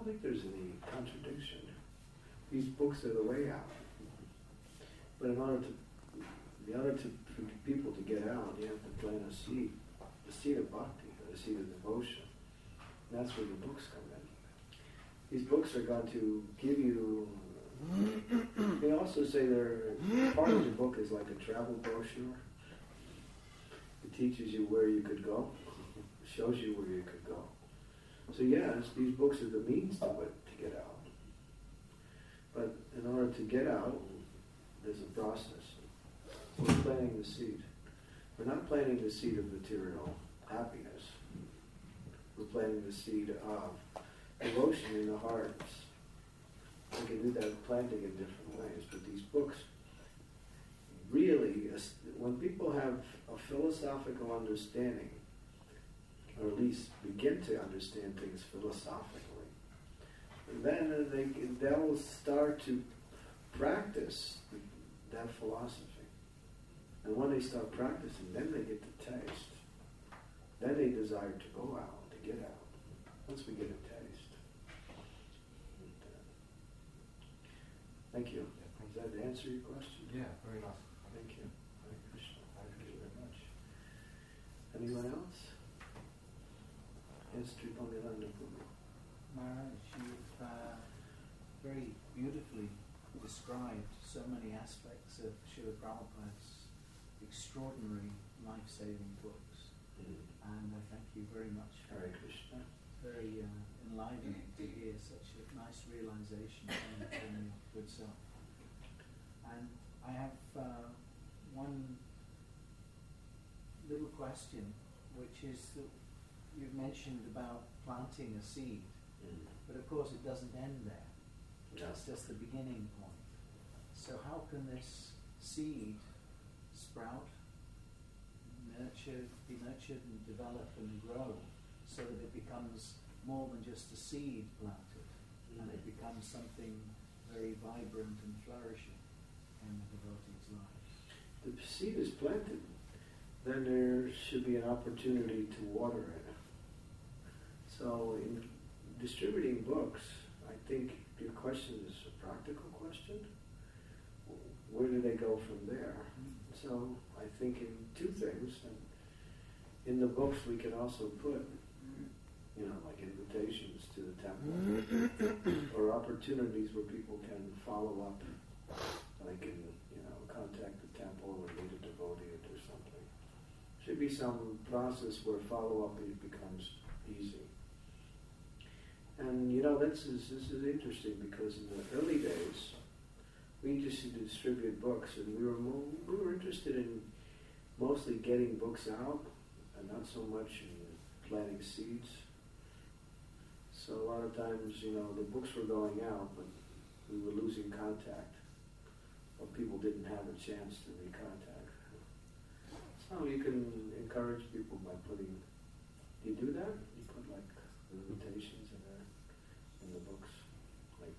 think there's any contradiction. These books are the way out. But in order for people to get out, you have to plant a seed, the seed of bhakti, the seed of devotion. And that's where the books come in. These books are going to give you. They also say part of the book is like a travel brochure. It teaches you where you could go, shows you where you could go. So yes, these books are the means to it to get out. But in order to get out, there's a process. So we're planting the seed. We're not planting the seed of material happiness. We're planting the seed of devotion in the hearts. We can do that planting in different ways, but these books really, when people have a philosophical understanding, or at least begin to understand things philosophically, then they'll start to practice that philosophy. And when they start practicing, then they get the taste. Then they desire to go out, to get out. Once we get a taste. Thank you. Does that answer your question? Yeah, very nice. Thank you. Hare Krishna. Thank you very much. Anyone else? Yes, Tripangalanda Prabhu. Maharaj, you've very beautifully described so many aspects of Srila Prabhupada's extraordinary life-saving books. And I thank you very much for Hare Krishna. very enlivening to hear such a nice realization from your good self. And I have one little question, which is that you've mentioned about planting a seed, but of course it doesn't end there. It's just the beginning point. So how can this seed sprout, be nurtured and develop and grow so that it becomes more than just a seed planted, and it becomes something very vibrant and flourishing in the devotee's life? The seed is planted, then there should be an opportunity to water it. So in distributing books, I think your question is a practical question. Where do they go from there? So I think in two things. In the books we can also put, like invitations to the temple or opportunities where people can follow up. They can, contact the temple or meet a devotee or do something. Should be some process where follow-up becomes easy. And this is interesting because in the early days, we used to distribute books, and we were interested in mostly getting books out, and not so much in planting seeds. So a lot of times, the books were going out, but we were losing contact, or people didn't have a chance to make contact. So you can encourage people by putting. Do you do that? You put invitations in the books like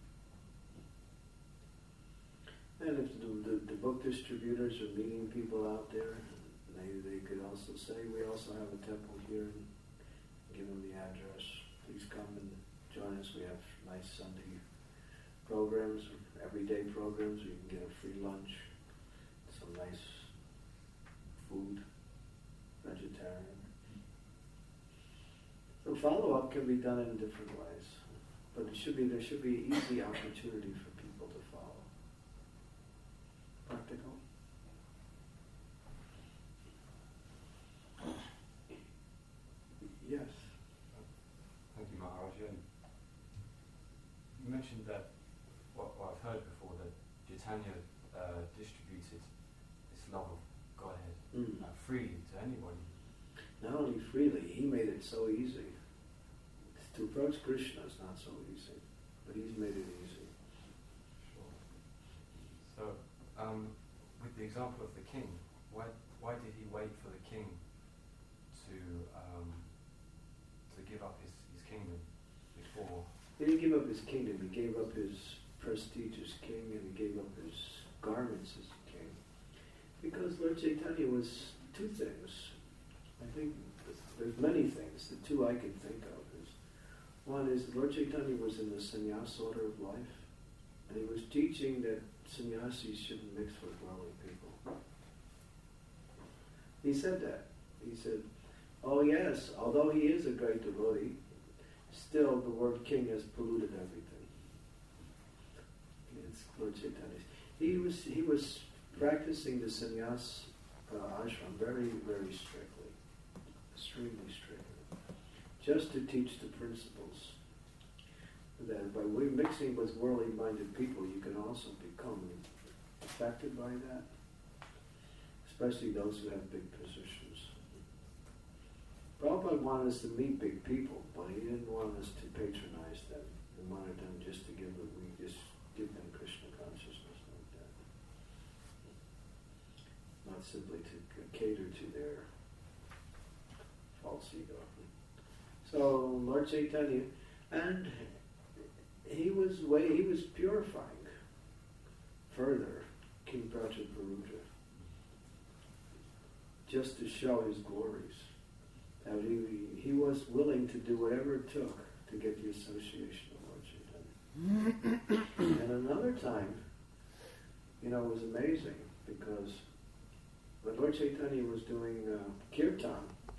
that. And if the book distributors are meeting people out there, they could also say, we also have a temple here, and give them the address. Please come and join us. We have nice Sunday programs, everyday programs. You can get a free lunch, some nice food, vegetarian. So follow-up can be done in different ways, but there should be easy opportunity for people to follow. Practical. Yes. Thank you, Maharaj. You mentioned that, what I've heard before, that Chaitanya distributed this love of Godhead freely to anybody. Not only freely, he made it so easy. To approach Krishna is not so easy, but he's made it easy. Sure. So, with the example of the king, why did he wait for the king to give up his kingdom before? He didn't give up his kingdom, he gave up his prestige as king, and he gave up his garments as king. Because Lord Chaitanya was two things. I think there's many things. The two I can think of is, One is Lord Chaitanya was in the sannyas order of life, and he was teaching that sannyasis shouldn't mix with worldly people. He said that. He said, oh yes, although he is a great devotee, still the word king has polluted everything. It's Lord Chaitanya. He was practicing the sannyas ashram very, very strictly, extremely strictly, just to teach the principles. That by mixing with worldly-minded people, you can also become affected by that, especially those who have big positions. Prabhupada wanted us to meet big people, but he didn't want us to patronize them. He wanted them just to give them Krishna consciousness like that. Not simply to cater to their false ego. So Lord Chaitanya, and he was purifying further King Prachaparuja, just to show his glories. And he was willing to do whatever it took to get the association of Lord Chaitanya. And another time, it was amazing because when Lord Chaitanya was doing kirtan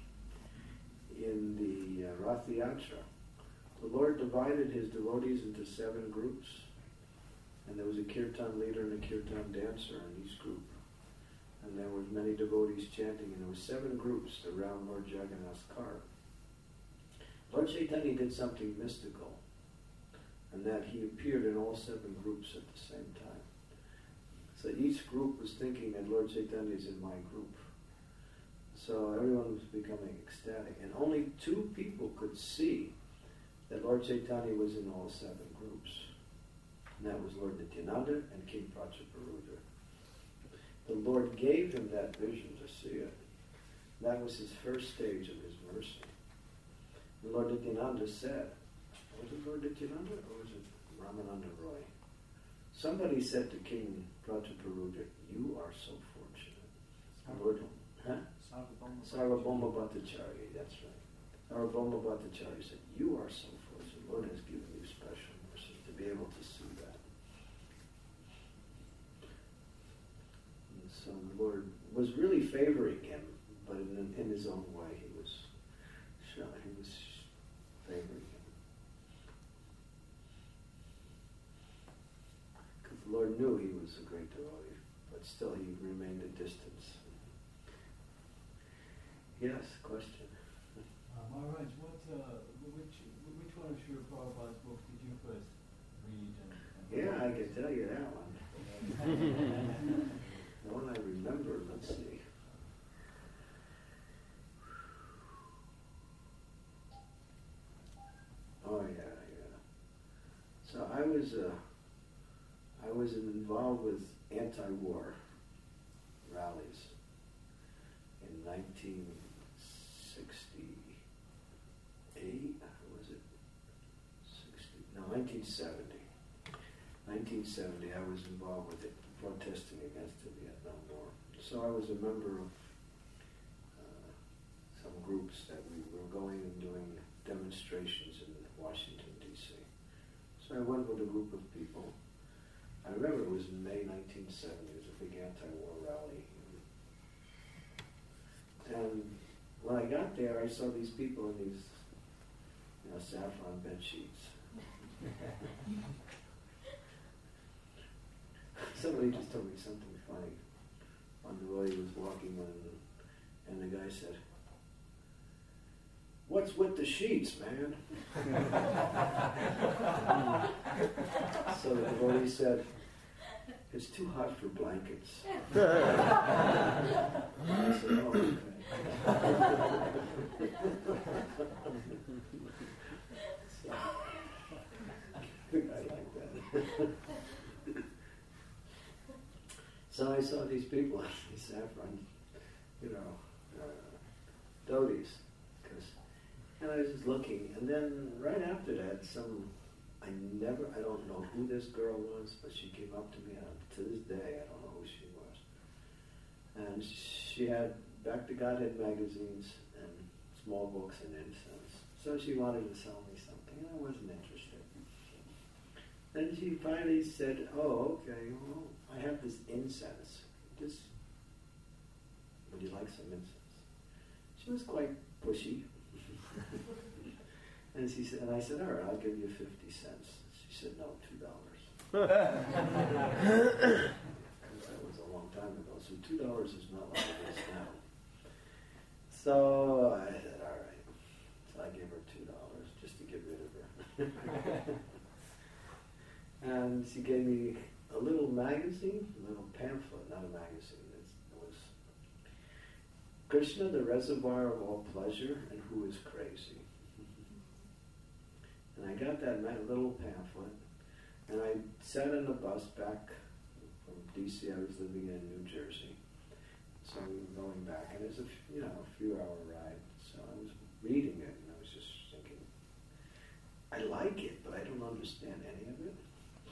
in the Rath Yatra, the Lord divided his devotees into 7 groups, and there was a kirtan leader and a kirtan dancer in each group. And there were many devotees chanting, and there were 7 groups around Lord Jagannath's car. Lord Chaitanya did something mystical, and that he appeared in all 7 groups at the same time. So each group was thinking that Lord Chaitanya is in my group. So everyone was becoming ecstatic, and only 2 people could see that Lord Chaitanya was in all 7 groups. And that was Lord Nityananda and King Prachaparuja. The Lord gave him that vision to see it. That was his first stage of his mercy. And Lord Nityananda said, was it Lord Nityananda or was it Ramananda Roy? Somebody said to King Prachaparuja, you are so fortunate. Lord, Sarvabhauma Bhattacharya, that's right. Sarvabhauma Bhattacharya said, you are so fortunate. Lord has given you special mercy to be able to see that. And so the Lord was really favoring him, but in his own way he was favoring him. Because the Lord knew he was a great devotee, but still he remained a distance. Yes, question. Maharaj, which one of Srila Prabhupada's books did you first read? Yeah, I can tell you that one. The one I remember, let's see. Oh yeah. So I was involved with anti-war rallies in 1970. 1970, I was involved with it, protesting against the Vietnam War. So I was a member of some groups that we were going and doing demonstrations in Washington, D.C. So I went with a group of people. I remember it was in May 1970. It was a big anti-war rally. And when I got there, I saw these people in these saffron bed sheets. Somebody just told me something funny. One devotee was walking and the guy said, "What's with the sheets, man?" So the devotee said, "It's too hot for blankets." I said, "Oh, okay." So I saw these people, these saffron, dhotis, and I was just looking, and then right after that, I don't know who this girl was, but she came up to me, and to this day, I don't know who she was. And she had Back to Godhead magazines and small books and incense. So she wanted to sell me something. I wasn't interested. Then she finally said, "Oh, okay, well, I have this incense. Would you like some incense?" She was quite pushy. And she said, and I said, "All right, I'll give you 50 cents. She said, "No, $2. Because that was a long time ago. So $2 is not like it is now. So I said, "All right." So I gave her $2 just to get rid of her. And she gave me a little magazine, a little pamphlet, not a magazine. It was Krishna, the Reservoir of All Pleasure, and Who is Crazy. And I got that little pamphlet, and I sat on the bus back from D.C. I was living in New Jersey. So we were going back, and it was a few hour ride. So I was reading it, and I was just thinking, I like it, but I don't understand any of it.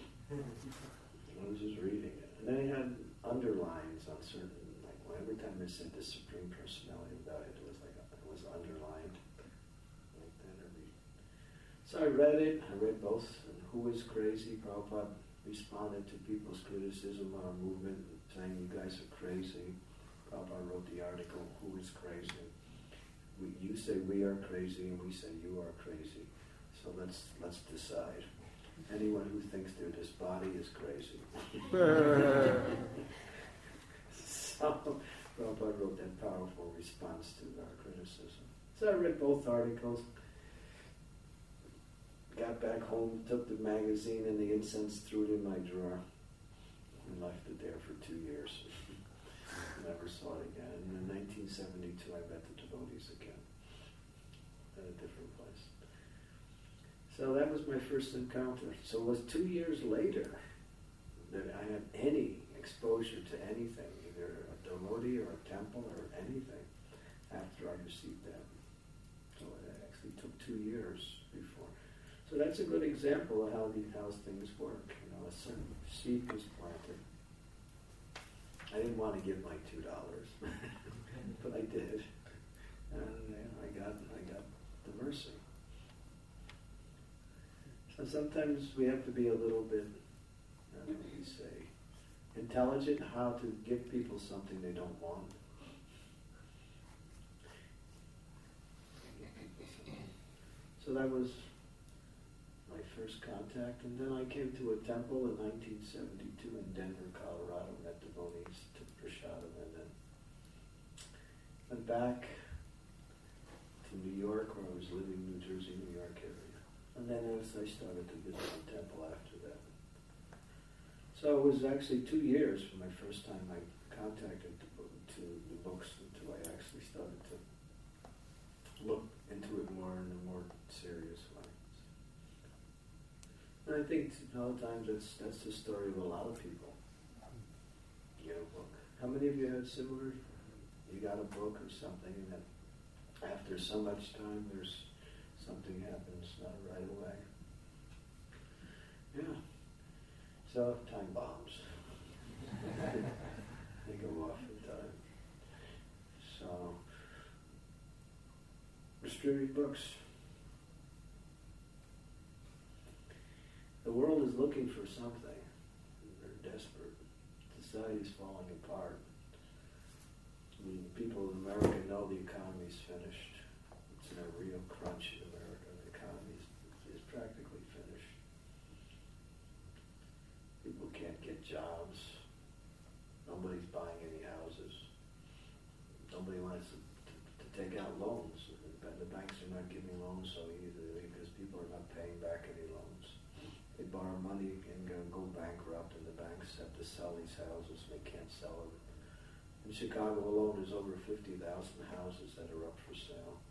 I was just reading it. And then it had underlines on certain, like every time it said the Supreme Personality of Godhead, it was underlined. Like that So I read it. I read both. And Who is Crazy? Prabhupada responded to people's criticism on our movement, saying you guys are crazy. Prabhupada wrote the article, Who is Crazy? You say we are crazy, and we say you are crazy. So let's decide. Anyone who thinks they're this body is crazy. So Prabhupada wrote that powerful response to our criticism. So I read both articles. Got back home, took the magazine and the incense, threw it in my drawer, and left it there for 2 years. Never saw it again. And in 1972, I met the devotees again at a different place. So that was my first encounter. So it was 2 years later that I had any exposure to anything, either a devotee or a temple or anything, after I received that. So it actually took 2 years before. So that's a good example of how things work. A certain seed was planted. I didn't want to give my $2, but I did, and I got the mercy. So sometimes we have to be a little bit, intelligent how to give people something they don't want. So that was my first contact, and then I came to a temple in 1972 in Denver, Colorado, met devotees, took prasadam, and then went back to New York, where I was living, New Jersey, New York area. And then I started to visit the temple after that. So it was actually 2 years from my first time I contacted to the books until I actually started to look into it more in a more serious way. And I think a lot of times that's the story of a lot of people. You get a book. How many of you had similar? You got a book or something, and then after so much time, there's something happens, not right away. Yeah. So time bombs. They go off in time. So distribute books. The world is looking for something. They're desperate. Society is falling apart. I mean, people in America know the economy is finished. It's in a real crunch in America. The economy is practically finished. People can't get jobs. Nobody's buying any houses. Nobody wants to take out loans. The banks are not giving loans so easily because people are not paying back any loans. They borrow money and go bankrupt, and the banks have to sell these houses, and they can't sell them. In Chicago alone, there's over 50,000 houses that are up for sale.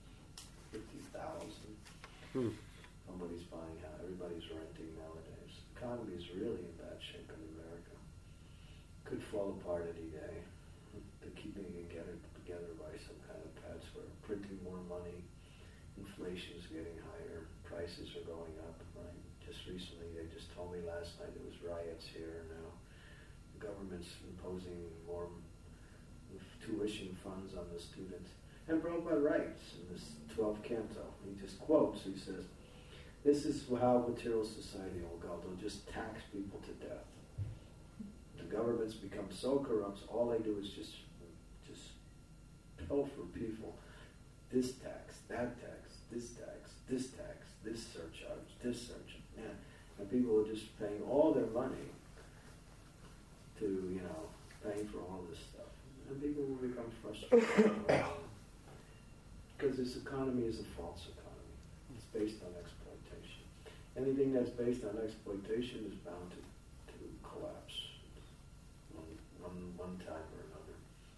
50,000. Nobody's buying houses. Everybody's renting nowadays. The economy is really in bad shape in America. Could fall apart any day. They're keeping it together by some kind of patchwork. Printing more money. Inflation is getting higher. Prices are going up. Right? Just recently, they just told me last night there was riots here now. The government's imposing more tuition funds on the students. And Prabhupada writes in this 12th canto, he just quotes, he says, This is how material society will go. They'll just tax people to death. The governments become so corrupt, all they do is just pilfer people. This tax, that tax, this tax, this tax, this surcharge, this surcharge. Yeah. And people are just paying all their money to, paying for all this stuff. And people will become frustrated. Because this economy is a false economy. It's based on exploitation. Anything that's based on exploitation is bound to collapse one time or another.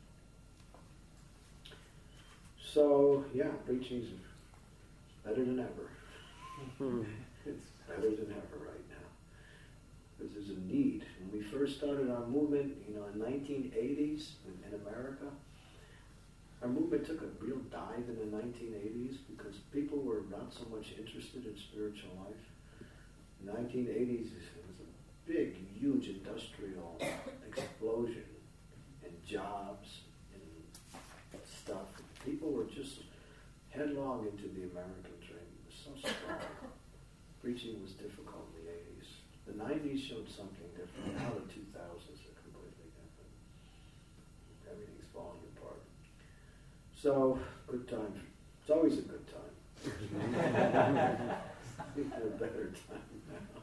So, preaching is better than ever. It's better than ever right now. Because there's a need. When we first started our movement, in the 1980s in America, our movement took a real dive in the 1980s because people were not so much interested in spiritual life. In the 1980s, it was a big, huge industrial explosion and jobs and stuff. People were just headlong into the American dream. It was so strong. Preaching was difficult in the 80s. The 90s showed something different. Now the 2000s are completely different. Everything's falling apart. So, good time. It's always a good time. I think it's a better time now.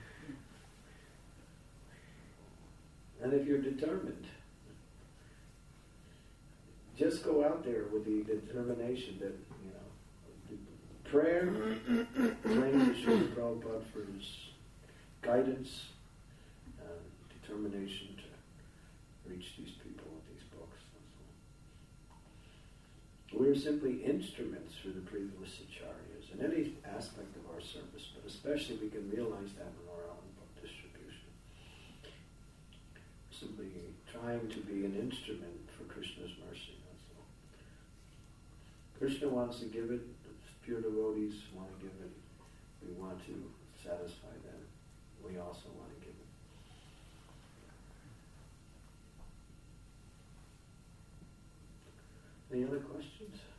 And if you're determined, just go out there with the determination that, prayer, praying to Srila Prabhupada for his guidance, determination to reach these people with these books. We're simply instruments for the previous acharyas in any aspect of our service, but especially we can realize that in our own book distribution. Simply trying to be an instrument for Krishna's mercy. That's all. Krishna wants to give it. Pure devotees want to give it. We want to satisfy them. We also want to give it. Any other questions?